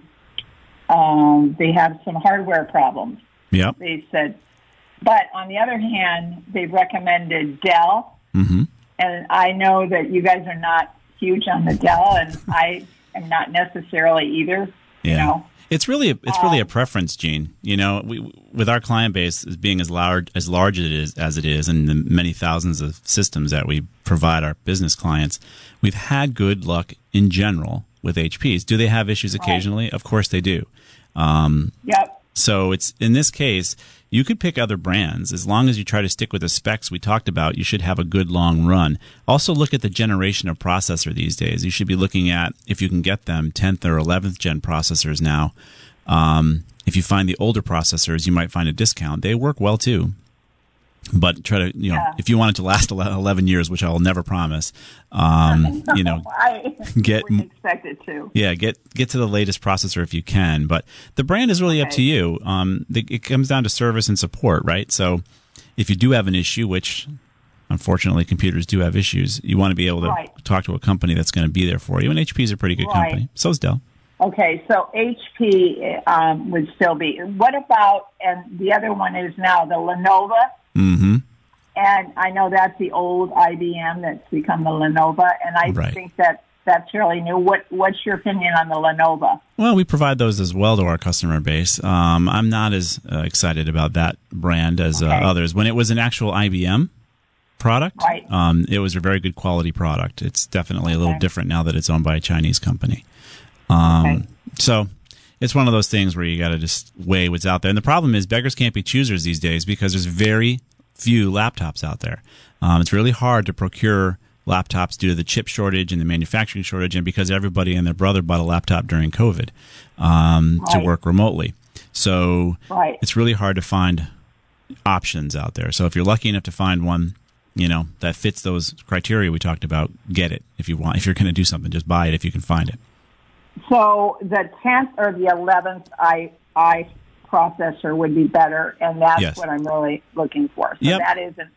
um, they have some hardware problems. Yep. They said, but on the other hand, they've recommended Dell, mm-hmm. and I know that you guys are not huge on the Dell, and I. am not necessarily either. Yeah. You know, it's really a, it's really a preference, Gene. You know, we, with our client base as being as large as large as it is as it is, and the many thousands of systems that we provide our business clients, we've had good luck in general with H Ps. Do they have issues occasionally? Right. Of course they do. Um, yep. So it's in this case, you could pick other brands as long as you try to stick with the specs we talked about. You should have a good long run. Also, look at the generation of processor these days. You should be looking at, if you can get them, tenth or eleventh gen processors now. Um, if you find the older processors, you might find a discount. They work well too. But try to, you know, yeah. if you want it to last eleven years, which I will never promise, um, you know, I get wouldn't expect it to. Yeah, get get to the latest processor if you can. But the brand is really okay. up to you. Um, the, it comes down to service and support, right? So if you do have an issue, which unfortunately computers do have issues, you want to be able to right. talk to a company that's going to be there for you. And H P is a pretty good right. company. So is Dell. Okay, so H P um, would still be. What about, and the other one is now the Lenovo. Mm-hmm. And I know that's the old I B M that's become the Lenovo, and I right. think that that's fairly new. What What's your opinion on the Lenovo? Well, we provide those as well to our customer base. Um, I'm not as uh, excited about that brand as uh, okay. others. When it was an actual I B M product, right. um, it was a very good quality product. It's definitely a little okay. different now that it's owned by a Chinese company. Um, okay. So it's one of those things where you got to just weigh what's out there. And the problem is beggars can't be choosers these days because there's very few laptops out there. Um, it's really hard to procure laptops due to the chip shortage and the manufacturing shortage, and because everybody and their brother bought a laptop during COVID um, right. to work remotely. So right. it's really hard to find options out there. So if you're lucky enough to find one, you know, that fits those criteria we talked about, get it. If you want, if you're going to do something, just buy it if you can find it. so the tenth or the eleventh I I processor would be better, and that's Yes. what I'm really looking for. So Yep. that isn't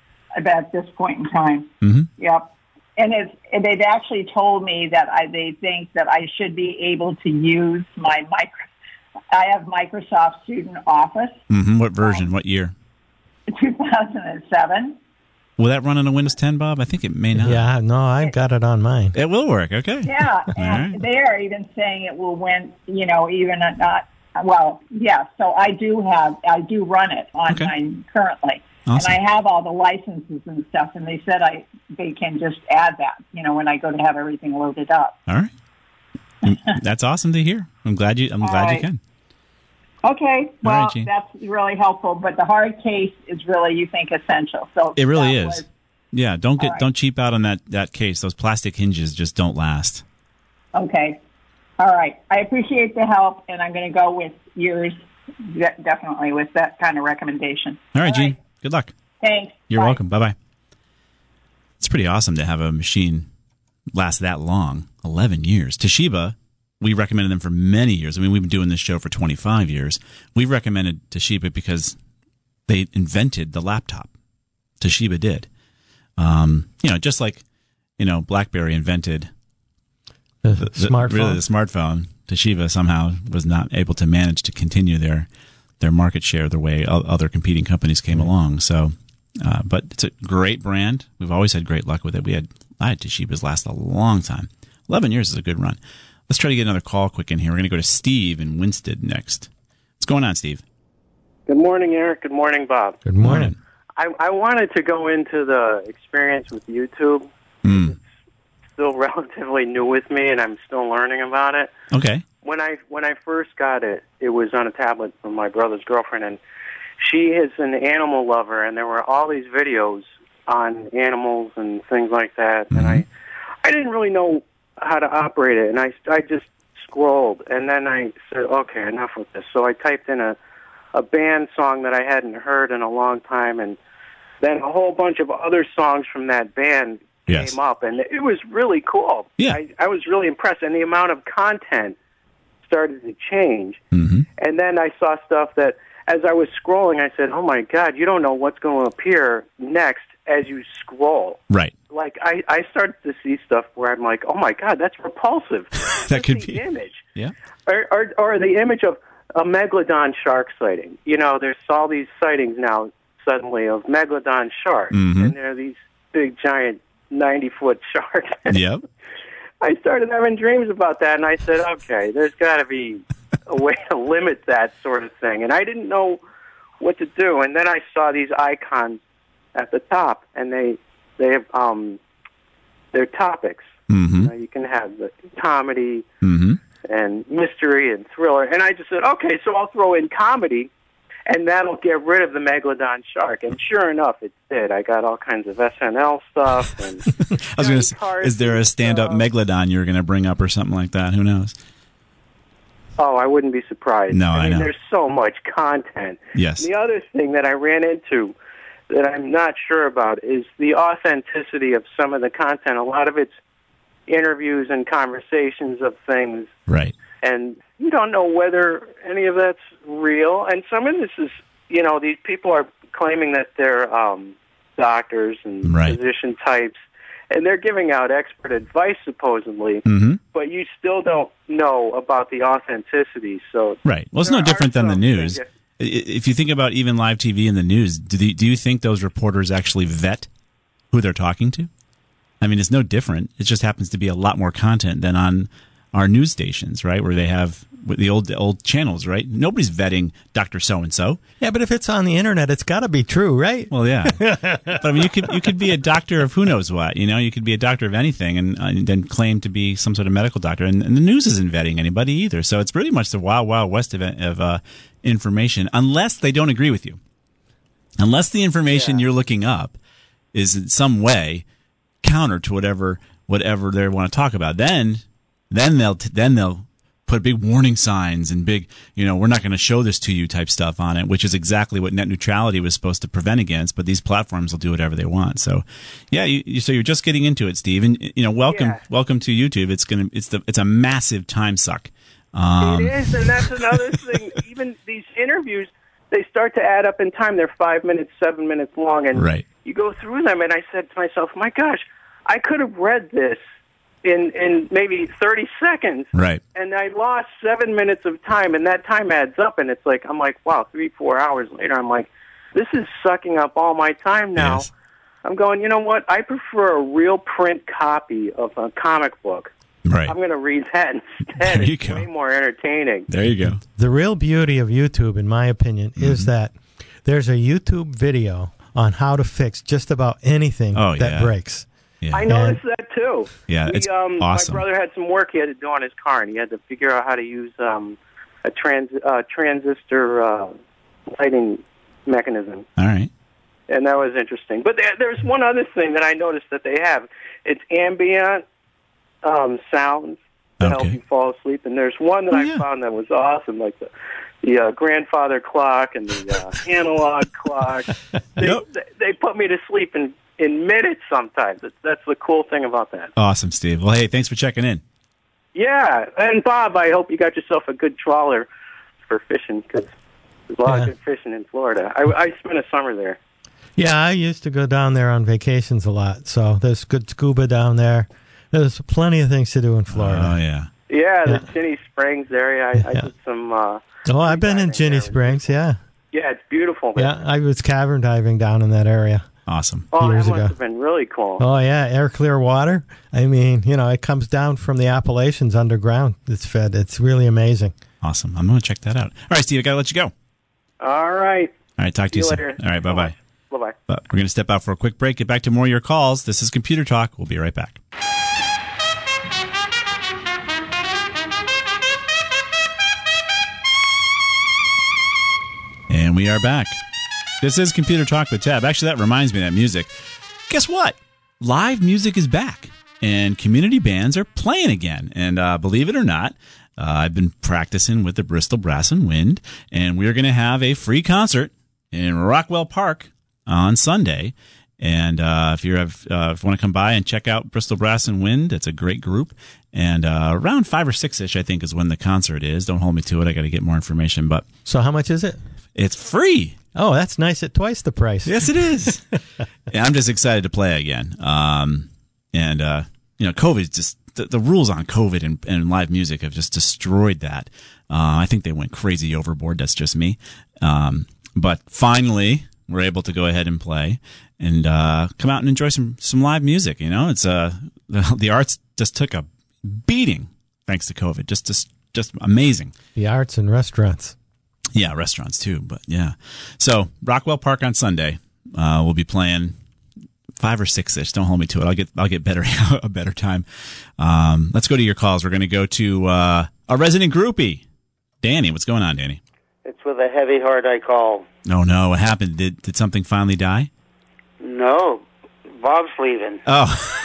at this point in time. Mm-hmm. Yep. And it's, and they've actually told me that I, they think that I should be able to use my micro. I have Microsoft Student Office. Mm-hmm. What version? What year? two thousand seven. Will that run on a Windows ten, Bob? I think it may not. Yeah, no, I've got it on mine. It will work. Okay. Yeah, and right. they are even saying it will win. You know, even at not. Well, yeah. So I do have. I do run it on Okay. mine currently. Awesome. And I have all the licenses and stuff, and they said I they can just add that, you know, when I go to have everything loaded up. All right. That's awesome to hear. I'm glad you. I'm All glad right. you can. Okay, well, right, Jean. that's really helpful, but the hard case is really, you think, essential. So It really that is. was- Yeah. Don't get. All right. Don't cheap out on that that case. Those plastic hinges just don't last. okay, all right. I appreciate the help, and I'm going to go with yours, de- definitely, with that kind of recommendation. All right, Gene. Good luck. Thanks. You're Bye. welcome. Bye bye. It's pretty awesome to have a machine last that long, eleven years. Toshiba, we recommended them for many years. I mean, we've been doing this show for twenty-five years. We recommended Toshiba because they invented the laptop. Toshiba did. Um, you know, just like, you know, BlackBerry invented The, the, the- smartphone. really the smartphone. Toshiba somehow was not able to manage to continue their their market share the way o- other competing companies came along. So, uh, but it's a great brand. We've always had great luck with it. We had I had Toshiba's last a long time. Eleven years is a good run. Let's try to get another call quick in here. We're going to go to Steve in Winsted next. What's going on, Steve? Good morning, Eric. Good morning, Bob. Good morning. I, I wanted to go into the experience with YouTube. Mm. It's still relatively new with me, and I'm still learning about it. Okay. When I when I first got it, it was on a tablet from my brother's girlfriend, and she is an animal lover, and there were all these videos on animals and things like that, and I I didn't really know how to operate it, and I I just scrolled, and then I said, okay, enough with this. So I typed in a a band song that I hadn't heard in a long time, and then a whole bunch of other songs from that band Yes. came up, and it was really cool. Yeah. I, I was really impressed, and the amount of content started to change. Mm-hmm. And then I saw stuff that, as I was scrolling, I said, oh, my God, you don't know what's going to appear next as you scroll. Right. Like, I, I started to see stuff where I'm like, oh, my God, that's repulsive. That could the be. image. Yeah. Or, or, or the image of a megalodon shark sighting. You know, there's all these sightings now suddenly of megalodon sharks, Mhm. and there are these big, giant ninety-foot sharks. Yep. I started having dreams about that, and I said, okay, there's got to be a way to limit that sort of thing. And I didn't know what to do. And then I saw these icons at the top, and they they have um, they're topics. Mm-hmm. You know, you can have the comedy Mm-hmm. and mystery and thriller. And I just said, okay, so I'll throw in comedy, and that'll get rid of the megalodon shark. And sure enough, it did. I got all kinds of S N L stuff. And I was going to say, is there a stand-up megalodon you're going to bring up or something like that? Who knows? oh, I wouldn't be surprised. No, I mean, know. There's so much content. Yes. The other thing that I ran into that I'm not sure about is the authenticity of some of the content. A lot of it's interviews and conversations of things. Right. And you don't know whether any of that's real. And some of this is, you know, these people are claiming that they're um, doctors and Right. physician types, and they're giving out expert advice, supposedly, Mm-hmm. but you still don't know about the authenticity. So Right. Well, it's no there different are than the some news. things I- If you think about even live T V and the news, do, the, do you think those reporters actually vet who they're talking to? I mean, it's no different. It just happens to be a lot more content than on our news stations, right? Where they have with the old the old channels, right? Nobody's vetting Doctor So and So. Yeah, but if it's on the internet, it's got to be true, right? Well, yeah. But I mean, you could you could be a doctor of who knows what. You know, you could be a doctor of anything, and, uh, and then claim to be some sort of medical doctor. And, and the news isn't vetting anybody either. So it's pretty much the wild, wild west of, of uh, information, unless they don't agree with you. Unless the information you're looking up is in some way counter to whatever whatever they want to talk about, then then they'll then they'll put big warning signs and big, you know, we're not going to show this to you type stuff on it, which is exactly what net neutrality was supposed to prevent against. But these platforms will do whatever they want. So, yeah, you, you, so you're just getting into it, Steve, and you know, welcome, Yeah. welcome to YouTube. It's gonna, it's the, it's a massive time suck. Um, It is, and that's another thing. Even these interviews, they start to add up in time. They're five minutes, seven minutes long, and Right. you go through them. And I said to myself, "My gosh, I could have read this in in maybe thirty seconds, Right. and I lost seven minutes of time, and that time adds up. And it's like I'm like, wow, three, four hours later, I'm like, this is sucking up all my time now. Yes. I'm going, you know what? I prefer a real print copy of a comic book. Right. I'm going to read that instead. There you It's go. way more entertaining. There you go. The real beauty of YouTube, in my opinion, is that there's a YouTube video on how to fix just about anything Oh, that yeah. breaks. Yeah. I noticed that too. Yeah, He, it's um, awesome. My brother had some work he had to do on his car, and he had to figure out how to use um, a trans uh, transistor uh, lighting mechanism, All right. and that was interesting. But there, there's one other thing that I noticed that they have. It's ambient um, sounds to help Okay. you fall asleep, and there's one that I found that was awesome, like the the uh, grandfather clock and the uh, analog clock. They, they, they put me to sleep in, in minutes sometimes. That's, that's the cool thing about that. Awesome, Steve. Well, hey, thanks for checking in. Yeah, and Bob, I hope you got yourself a good trawler for fishing, because there's a lot Yeah. of good fishing in Florida. I, I spent a summer there. Yeah, I used to go down there on vacations a lot, so there's good scuba down there. There's plenty of things to do in Florida. Oh, yeah. Yeah, the Yeah. Ginny Springs area. I, I did some. Uh, Oh, I've been in Ginny Springs, yeah. yeah, it's beautiful. Yeah, I was cavern diving down in that area. Awesome. Oh, years that must ago. have been really cool. Oh, yeah, air clear water. I mean, you know, it comes down from the Appalachians underground. It's fed. It's really amazing. Awesome. I'm going to check that out. All right, Steve, I got to let you go. All right. All right, talk to See you you soon. later. All right, bye-bye. Bye-bye. But we're going to step out for a quick break, get back to more of your calls. This is Computer Talk. We'll be right back. And we are back. This is Computer Talk with Tab. Actually, that reminds me of that music. Guess what? Live music is back, and community bands are playing again. And uh, believe it or not, uh, I've been practicing with the Bristol Brass and Wind, and we're going to have a free concert in Rockwell Park on Sunday. And uh, if you have, uh, if you want to come by and check out Bristol Brass and Wind, it's a great group. And uh, around five or six ish, I think, is when the concert is. Don't hold me to it. I got to get more information. But So how much is it? it's free. Oh, that's nice at twice the price. Yes, it is. Yeah, I'm just excited to play again. Um, and, uh, you know, COVID just, the, the rules on COVID and, and live music have just destroyed that. Uh, I think they went crazy overboard. That's just me. Um, but finally, we're able to go ahead and play and uh, come out and enjoy some, some live music. You know, it's uh, the, the arts just took a beating thanks to COVID. Just, just, just amazing. The arts and restaurants. Yeah, restaurants too, but yeah. So Rockwell Park on Sunday, uh, we'll be playing five or six ish. Don't hold me to it. I'll get I'll get better a better time. Um, let's go to your calls. We're going to go to uh, a resident groupie, Danny. What's going on, Danny? It's with a heavy heart I call. Oh no, what happened? Did did something finally die? No, Bob's leaving. Oh,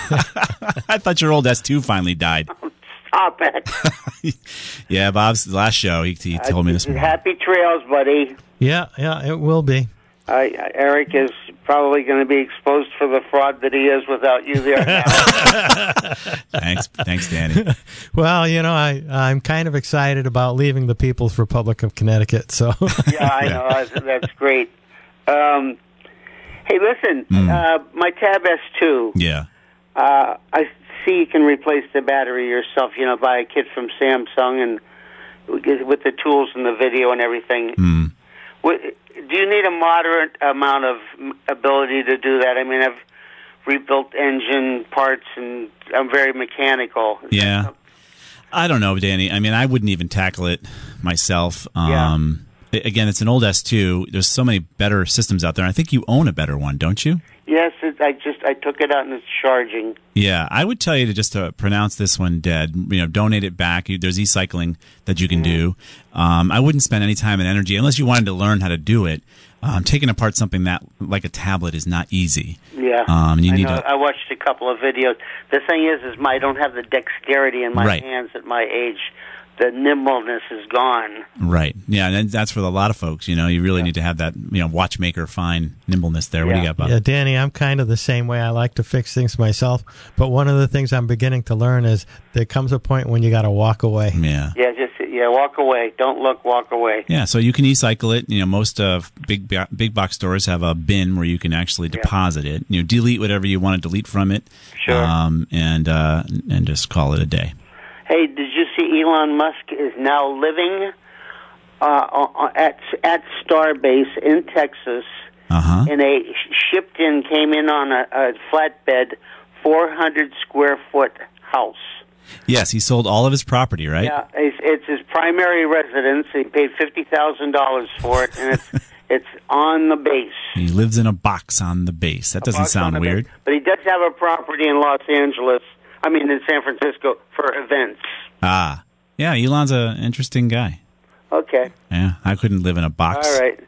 I thought your old S two finally died. Stop it. Yeah, Bob's last show. He, he told me this morning. Happy trails, buddy. Yeah, yeah, it will be. I, I, Eric is probably going to be exposed for the fraud that he is without you there now. Thanks, thanks, Danny. Well, you know, I, I'm kind of excited about leaving the People's Republic of Connecticut. So Yeah, I know. That's, that's great. Um, hey, listen, Mm. uh, my Tab S two. Yeah. Uh, I see you can replace the battery yourself, you know, by a kit from Samsung and with the tools and the video and everything. Mm. What, do you need a moderate amount of ability to do that? I mean, I've rebuilt engine parts and I'm very mechanical. Yeah. I don't know, Danny. I mean, I wouldn't even tackle it myself. Um, Again, it's an old S two. There's so many better systems out there. I think you own a better one, don't you? Yes, it, I just I took it out and it's charging. Yeah, I would tell you to just to pronounce this one dead. You know, donate it back. There's e-cycling that you can do. Um, I wouldn't spend any time and energy unless you wanted to learn how to do it. Um, taking apart something that like a tablet is not easy. Yeah, um, you I need know. to. I watched a couple of videos. The thing is, is my, I don't have the dexterity in my Right. hands at my age the nimbleness is gone. Right. Yeah, and that's for a lot of folks. You know, you really yeah. need to have that, you know, watchmaker fine nimbleness there. What yeah. do you got, Bob? Yeah, Danny, I'm kind of the same way. I like to fix things myself, but one of the things I'm beginning to learn is there comes a point when you got to walk away. Yeah. Yeah, just yeah, walk away. Don't look, walk away. Yeah, so you can e-cycle it. You know, most of big big box stores have a bin where you can actually deposit yeah. it. You know, delete whatever you want to delete from it. Sure. Um, and uh, and just call it a day. Hey, did you see Elon Musk is now living uh, at at Starbase in Texas? Uh-huh. In a shipped in, came in on a, a flatbed, four hundred square foot house. Yes, he sold all of his property, right? Yeah, it's, it's his primary residence. He paid fifty thousand dollars for it, and it's it's on the base. He lives in a box on the base. That A doesn't box sound on the weird. base. But he does have a property in Los Angeles. I mean, in San Francisco for events. Ah, yeah, Elon's an interesting guy. Okay. Yeah, I couldn't live in a box. All right.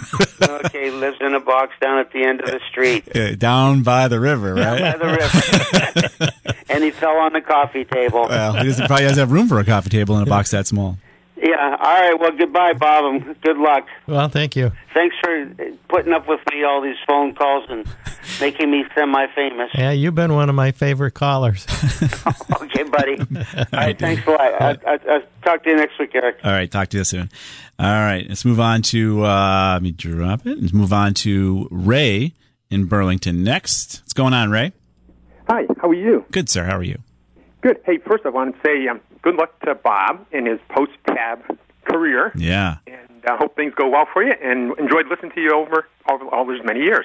Okay, lives in a box down at the end of the street. Yeah, down by the river, right? Down by the river. And he fell on the coffee table. Well, he doesn't, probably doesn't have room for a coffee table in a box that small. Yeah, all right, well, goodbye, Bob, and good luck. Well, thank you. Thanks for putting up with me, all these phone calls, and making me semi-famous. Yeah, you've been one of my favorite callers. Okay, buddy. All right, thanks a lot. I, I, I'll talk to you next week, Eric. All right, talk to you soon. All right, let's move on to, uh, let me drop it. Let's move on to Ray in Burlington next. What's going on, Ray? Hi, how are you? Good, sir. How are you? Good. Hey, first I want to say um, good luck to Bob in his post-tab career. Yeah. And I uh, hope things go well for you, and enjoyed listening to you over all, all those many years.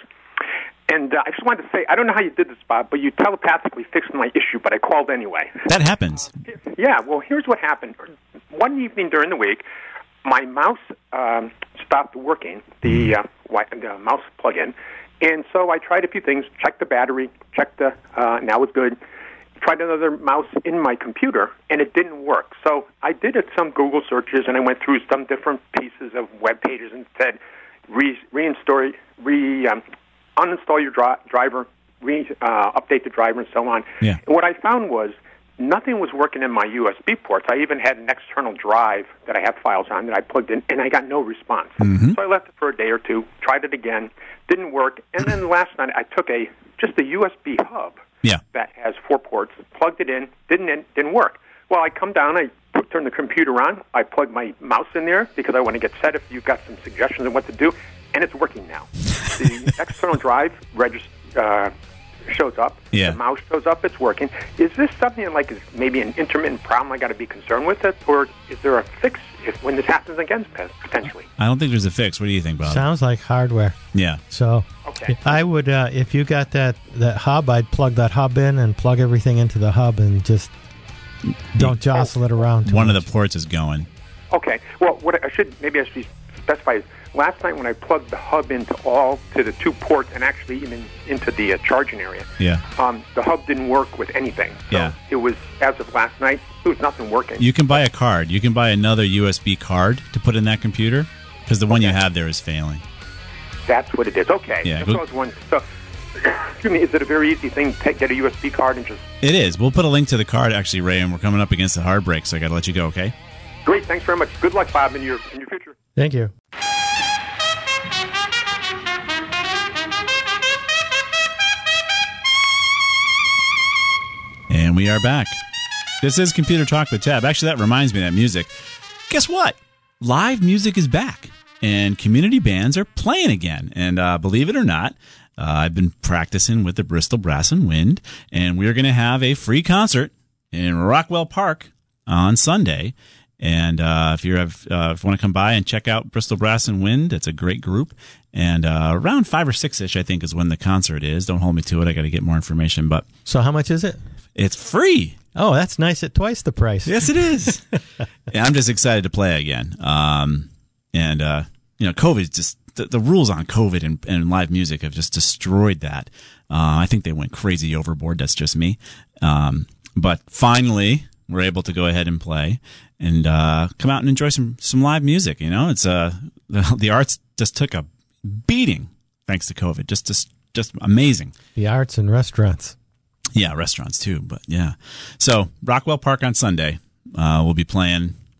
And uh, I just wanted to say, I don't know how you did this, Bob, but you telepathically fixed my issue, but I called anyway. That happens. Yeah, well, here's what happened. One evening during the week, my mouse um, stopped working, the, uh, the mouse plug-in, and so I tried a few things, checked the battery, checked the, uh, now it's good, tried another mouse in my computer, and it didn't work. So I did some Google searches, and I went through some different pieces of web pages and said, re- reinstall, re, um, uninstall your dri- driver, re, uh, update the driver, and so on. Yeah. And what I found was nothing was working in my U S B ports. I even had an external drive that I have files on that I plugged in, and I got no response. Mm-hmm. So I left it for a day or two, tried it again, didn't work, and then last night I took a just a U S B hub yeah. that has four ports, plugged it in, didn't didn't work. Well, I come down, I put, turn the computer on, I plug my mouse in there because I want to get set if you've got some suggestions on what to do, and it's working now. The external drive regist- uh, shows up, yeah. the mouse shows up, it's working. Is this something like is maybe an intermittent problem I got to be concerned with it, or is there a fix if when this happens again potentially? I don't think there's a fix. What do you think, Bob? Sounds like hardware. Yeah. So okay. I would, uh, if you got that, that hub, I'd plug that hub in and plug everything into the hub and just don't jostle it around too One much. of the ports is going. Okay. Well, what I should maybe I should specify is last night when I plugged the hub into all to the two ports and actually even into the uh, charging area, Yeah. um, the hub didn't work with anything. So Yeah. it was as of last night, there was nothing working. You can buy a card. You can buy another U S B card to put in that computer because the one you have there is failing. That's what it is. Okay. Yeah, That's go- what I was wondering. So, excuse me, is it a very easy thing to get a U S B card and just? It is. We'll put a link to the card, actually, Ray, and we're coming up against the hard break, so I got to let you go, okay? Great. Thanks very much. Good luck, Bob, in your in your future. Thank you. And we are back. This is Computer Talk with Tab. Actually, that reminds me of that music. Guess what? Live music is back, and community bands are playing again. And uh, believe it or not, uh, I've been practicing with the Bristol Brass and Wind, and we're going to have a free concert in Rockwell Park on Sunday. And uh, if you have, uh, if you want to come by and check out Bristol Brass and Wind, it's a great group. And uh, around five or six ish, I think, is when the concert is. Don't hold me to it. I got to get more information. But so, how much is it? It's free. Oh, that's nice at twice the price. Yes, it is. Yeah, I'm just excited to play again. Um, and uh, you know, COVID just the, the rules on COVID and, and live music have just destroyed that. Uh, I think they went crazy overboard. That's just me. Um, but finally, we're able to go ahead and play and uh, come out and enjoy some some live music. You know, it's uh the, the arts just took a beating thanks to COVID. Just just just amazing. The arts and restaurants. Yeah, restaurants too, but yeah. So Rockwell Park on Sunday, uh, we'll be playing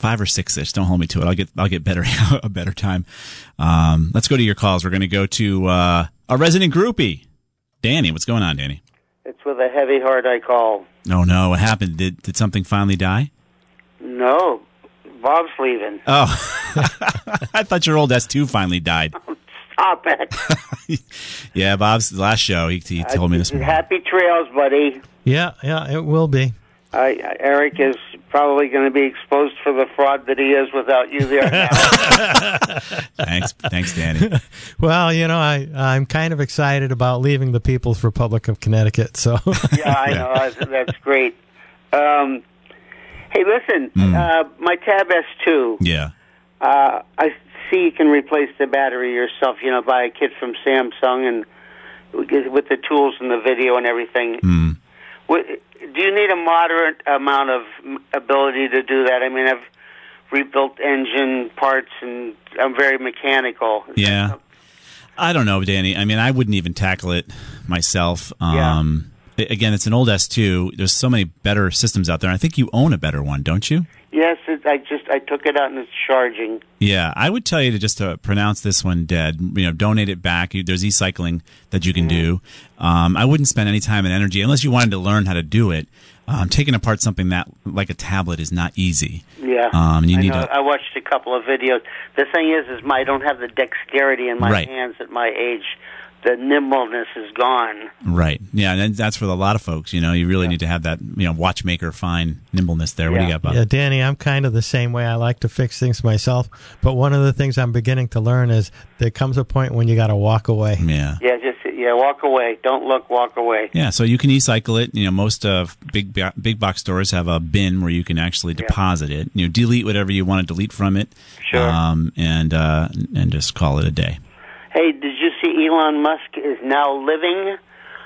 five or six ish. Don't hold me to it. I'll get I'll get better a better time. Um, let's go to your calls. We're going to go to uh, a resident groupie, Danny. What's going on, Danny? It's with a heavy heart I call. Oh no, what happened? Did did something finally die? No, Bob's leaving. Oh, I thought your old S two finally died. Stop it. Yeah, Bob's last show. He, he told me this morning. Happy trails, buddy. Yeah, yeah, it will be. Uh, Eric is probably going to be exposed for the fraud that he is without you there now. Thanks, thanks, Danny. Well, you know, I, I'm kind of excited about leaving the People's Republic of Connecticut. So yeah, I know. That's, that's great. Um, hey, listen, mm. uh, my Tab S two. Yeah. Uh, I see you can replace the battery yourself, you know, buy a kit from Samsung and with the tools and the video and everything. Mm. Do you need a moderate amount of ability to do that? I mean, I've rebuilt engine parts, and I'm very mechanical. Yeah. I don't know, Danny. I mean, I wouldn't even tackle it myself. Um, yeah. Again, it's an old S two. There's so many better systems out there. I think you own a better one, don't you? Yes, it, I just I took it out and it's charging. Yeah, I would tell you to just to pronounce this one dead. You know, donate it back. You, there's e-cycling that you can mm-hmm. do. Um, I wouldn't spend any time and energy unless you wanted to learn how to do it. Um, taking apart something that like a tablet is not easy. Yeah, um, you I need. know. A, I watched a couple of videos. The thing is, is my I don't have the dexterity in my right. hands at my age. The nimbleness is gone. Right. Yeah, and that's for a lot of folks. You know, you really yeah. need to have that, you know, watchmaker fine nimbleness there. Yeah. What do you got, Bob? Yeah, Danny, I'm kind of the same way. I like to fix things myself. But one of the things I'm beginning to learn is there comes a point when you got to walk away. Yeah. Yeah, just yeah, walk away. Don't look, walk away. Yeah, so you can e-cycle it. You know, most of big big box stores have a bin where you can actually deposit yeah. it. You know, delete whatever you want to delete from it. Sure. Um, and uh, and just call it a day. Hey, did you see Elon Musk is now living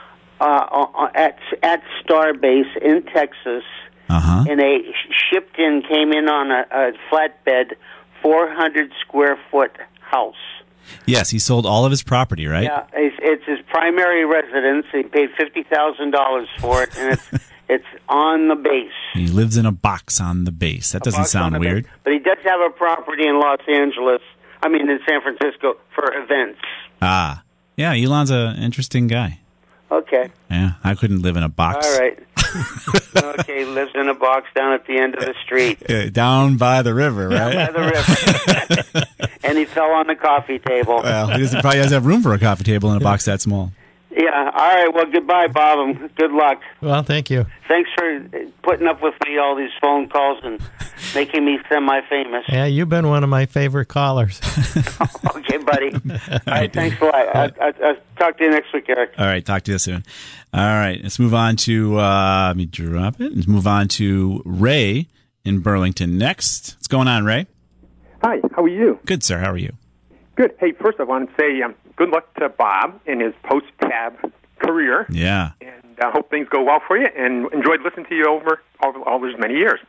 uh, at at Starbase in Texas uh-huh. in a shipped in, came in on a, a flatbed, four hundred square foot house. Yes, he sold all of his property, right? Yeah, it's, it's his primary residence. He paid fifty thousand dollars for it, and it's it's on the base. He lives in a box on the base. That doesn't sound weird. Base. But he does have a property in Los Angeles. I mean, in San Francisco for events. Ah, yeah, Elon's an interesting guy. Okay. Yeah, I couldn't live in a box. All right. Okay, lives in a box down at the end of the street. Yeah, down by the river, right? Down by the river. And he fell on the coffee table. Well, he doesn't, probably doesn't have room for a coffee table in a box that small. Yeah, all right, well, goodbye, Bob, and good luck. Well, thank you. Thanks for putting up with me, all these phone calls, and making me semi-famous. Yeah, you've been one of my favorite callers. Okay, buddy. All right, thanks a lot. I'll, I'll, I'll talk to you next week, Eric. All right, talk to you soon. All right, let's move on to, uh, let me drop it. Let's move on to Ray in Burlington next. What's going on, Ray? Hi, how are you? Good, sir. How are you? Good. Hey, first I want to say um, good luck to Bob in his post-tab career. Yeah. And I hope things go well for you, and enjoyed listening to you over all, all these many years.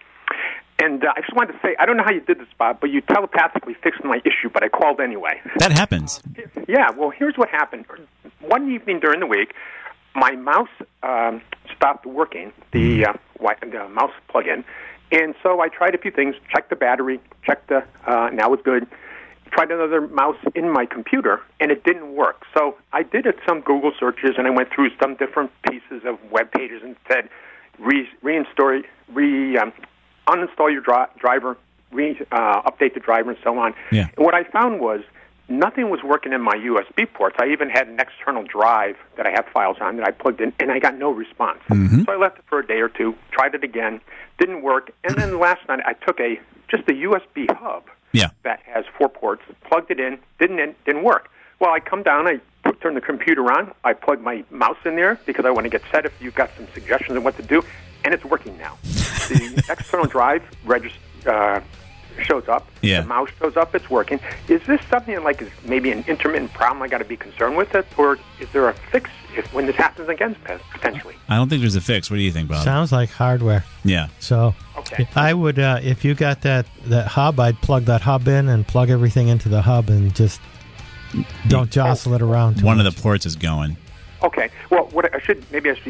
And uh, I just wanted to say, I don't know how you did this, Bob, but you telepathically fixed my issue, but I called anyway. That happens. Yeah, well, here's what happened. One evening during the week, my mouse um, stopped working, the, uh, the mouse plug-in, and so I tried a few things, checked the battery, checked the, uh, now it's good, tried another mouse in my computer, and it didn't work. So I did some Google searches, and I went through some different pieces of web pages and said, re- reinstall, re, um, uninstall your dri- driver, re- uh, update the driver, and so on. Yeah. And what I found was nothing was working in my U S B ports. I even had an external drive that I have files on that I plugged in, and I got no response. Mm-hmm. So I left it for a day or two, tried it again, didn't work, and then last night I took a just a U S B hub yeah. that has four ports, plugged it in, didn't didn't work. Well, I come down, I put, turn the computer on, I plug my mouse in there because I want to get set if you've got some suggestions on what to do, and it's working now. The external drive regist- uh, shows up, yeah. the mouse shows up, it's working. Is this something like is maybe an intermittent problem I got to be concerned with it, or is there a fix if when this happens again potentially? I don't think there's a fix. What do you think, Bob? Sounds like hardware. Yeah. So okay. I would, uh, if you got that, that hub, I'd plug that hub in and plug everything into the hub and just don't jostle it around too One much. of the ports is going. Okay. Well, what I should maybe I should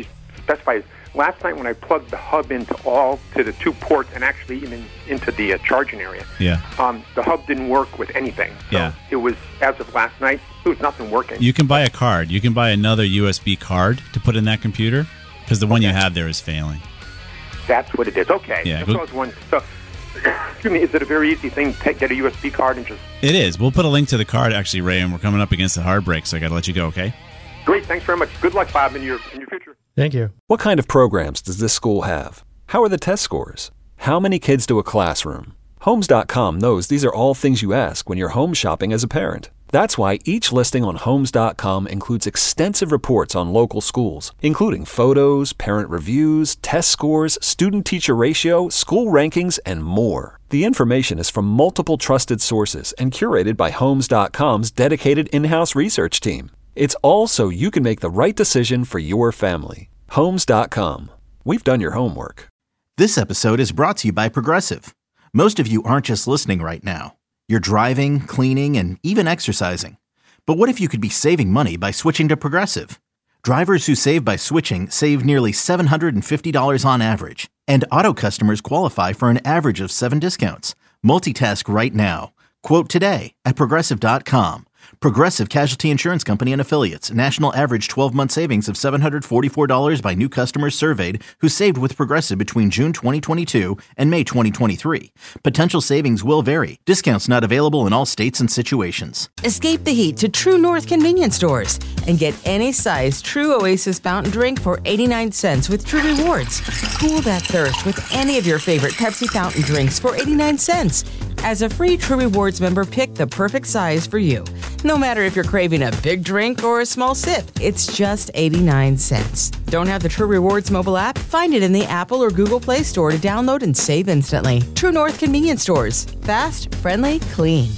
specify. Last night when I plugged the hub into all to the two ports and actually even into the uh, charging area, Yeah. um, the hub didn't work with anything. So Yeah. it was, as of last night, there was nothing working. You can buy a card. You can buy another U S B card to put in that computer because the one you have there is failing. That's what it is. Okay. Yeah, That's go- what I was wondering. So, excuse me, is it a very easy thing to take, get a U S B card and just... It is. We'll put a link to the card, actually, Ray, and we're coming up against the hard break, so I got to let you go, okay? Great, thanks very much. Good luck, Bob, in your in your future. Thank you. What kind of programs does this school have? How are the test scores? How many kids do a classroom? Homes dot com knows these are all things you ask when you're home shopping as a parent. That's why each listing on Homes dot com includes extensive reports on local schools, including photos, parent reviews, test scores, student-teacher ratio, school rankings, and more. The information is from multiple trusted sources and curated by Homes dot com's dedicated in-house research team. It's all so you can make the right decision for your family. Homes dot com. We've done your homework. This episode is brought to you by Progressive. Most of you aren't just listening right now. You're driving, cleaning, and even exercising. But what if you could be saving money by switching to Progressive? Drivers who save by switching save nearly seven hundred fifty dollars on average. And auto customers qualify for an average of seven discounts. Multitask right now. Quote today at Progressive dot com. Progressive Casualty Insurance Company and Affiliates. National average twelve-month savings of seven hundred forty-four dollars by new customers surveyed who saved with Progressive between June twenty twenty-two and May twenty twenty-three. Potential savings will vary. Discounts not available in all states and situations. Escape the heat to True North convenience stores and get any size True Oasis fountain drink for eighty-nine cents with True Rewards. Cool that thirst with any of your favorite Pepsi fountain drinks for eighty-nine cents. As a free True Rewards member, pick the perfect size for you. No matter if you're craving a big drink or a small sip, it's just eighty-nine cents. Don't have the True Rewards mobile app? Find it in the Apple or Google Play Store to download and save instantly. True North convenience stores. Fast, friendly, clean.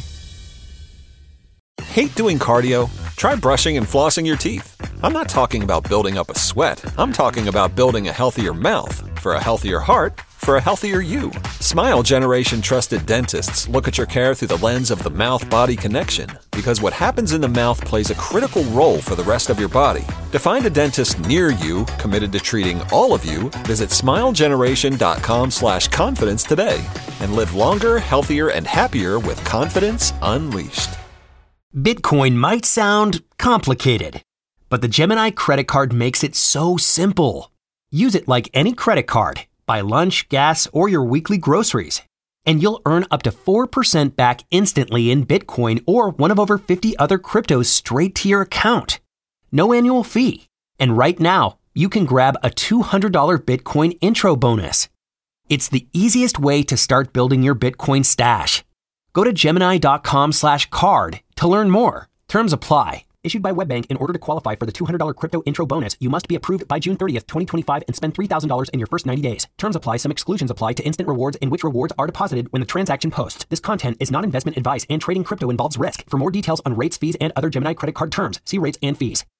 Hate doing cardio? Try brushing and flossing your teeth. I'm not talking about building up a sweat. I'm talking about building a healthier mouth for a healthier heart for a healthier you. Smile Generation trusted dentists look at your care through the lens of the mouth-body connection because what happens in the mouth plays a critical role for the rest of your body. To find a dentist near you committed to treating all of you, visit smile generation dot com slash confidence today and live longer, healthier, and happier with confidence unleashed. Bitcoin might sound complicated, but the Gemini credit card makes it so simple. Use it like any credit card. Buy lunch, gas, or your weekly groceries, and you'll earn up to four percent back instantly in Bitcoin or one of over fifty other cryptos straight to your account. No annual fee. And right now, you can grab a two hundred dollars Bitcoin intro bonus. It's the easiest way to start building your Bitcoin stash. Go to Gemini dot com slash card to learn more. Terms apply. Issued by WebBank. In order to qualify for the two hundred dollars crypto intro bonus, you must be approved by June thirtieth, twenty twenty-five and spend three thousand dollars in your first ninety days. Terms apply. Some exclusions apply to instant rewards in which rewards are deposited when the transaction posts. This content is not investment advice and trading crypto involves risk. For more details on rates, fees, and other Gemini credit card terms, see rates and fees.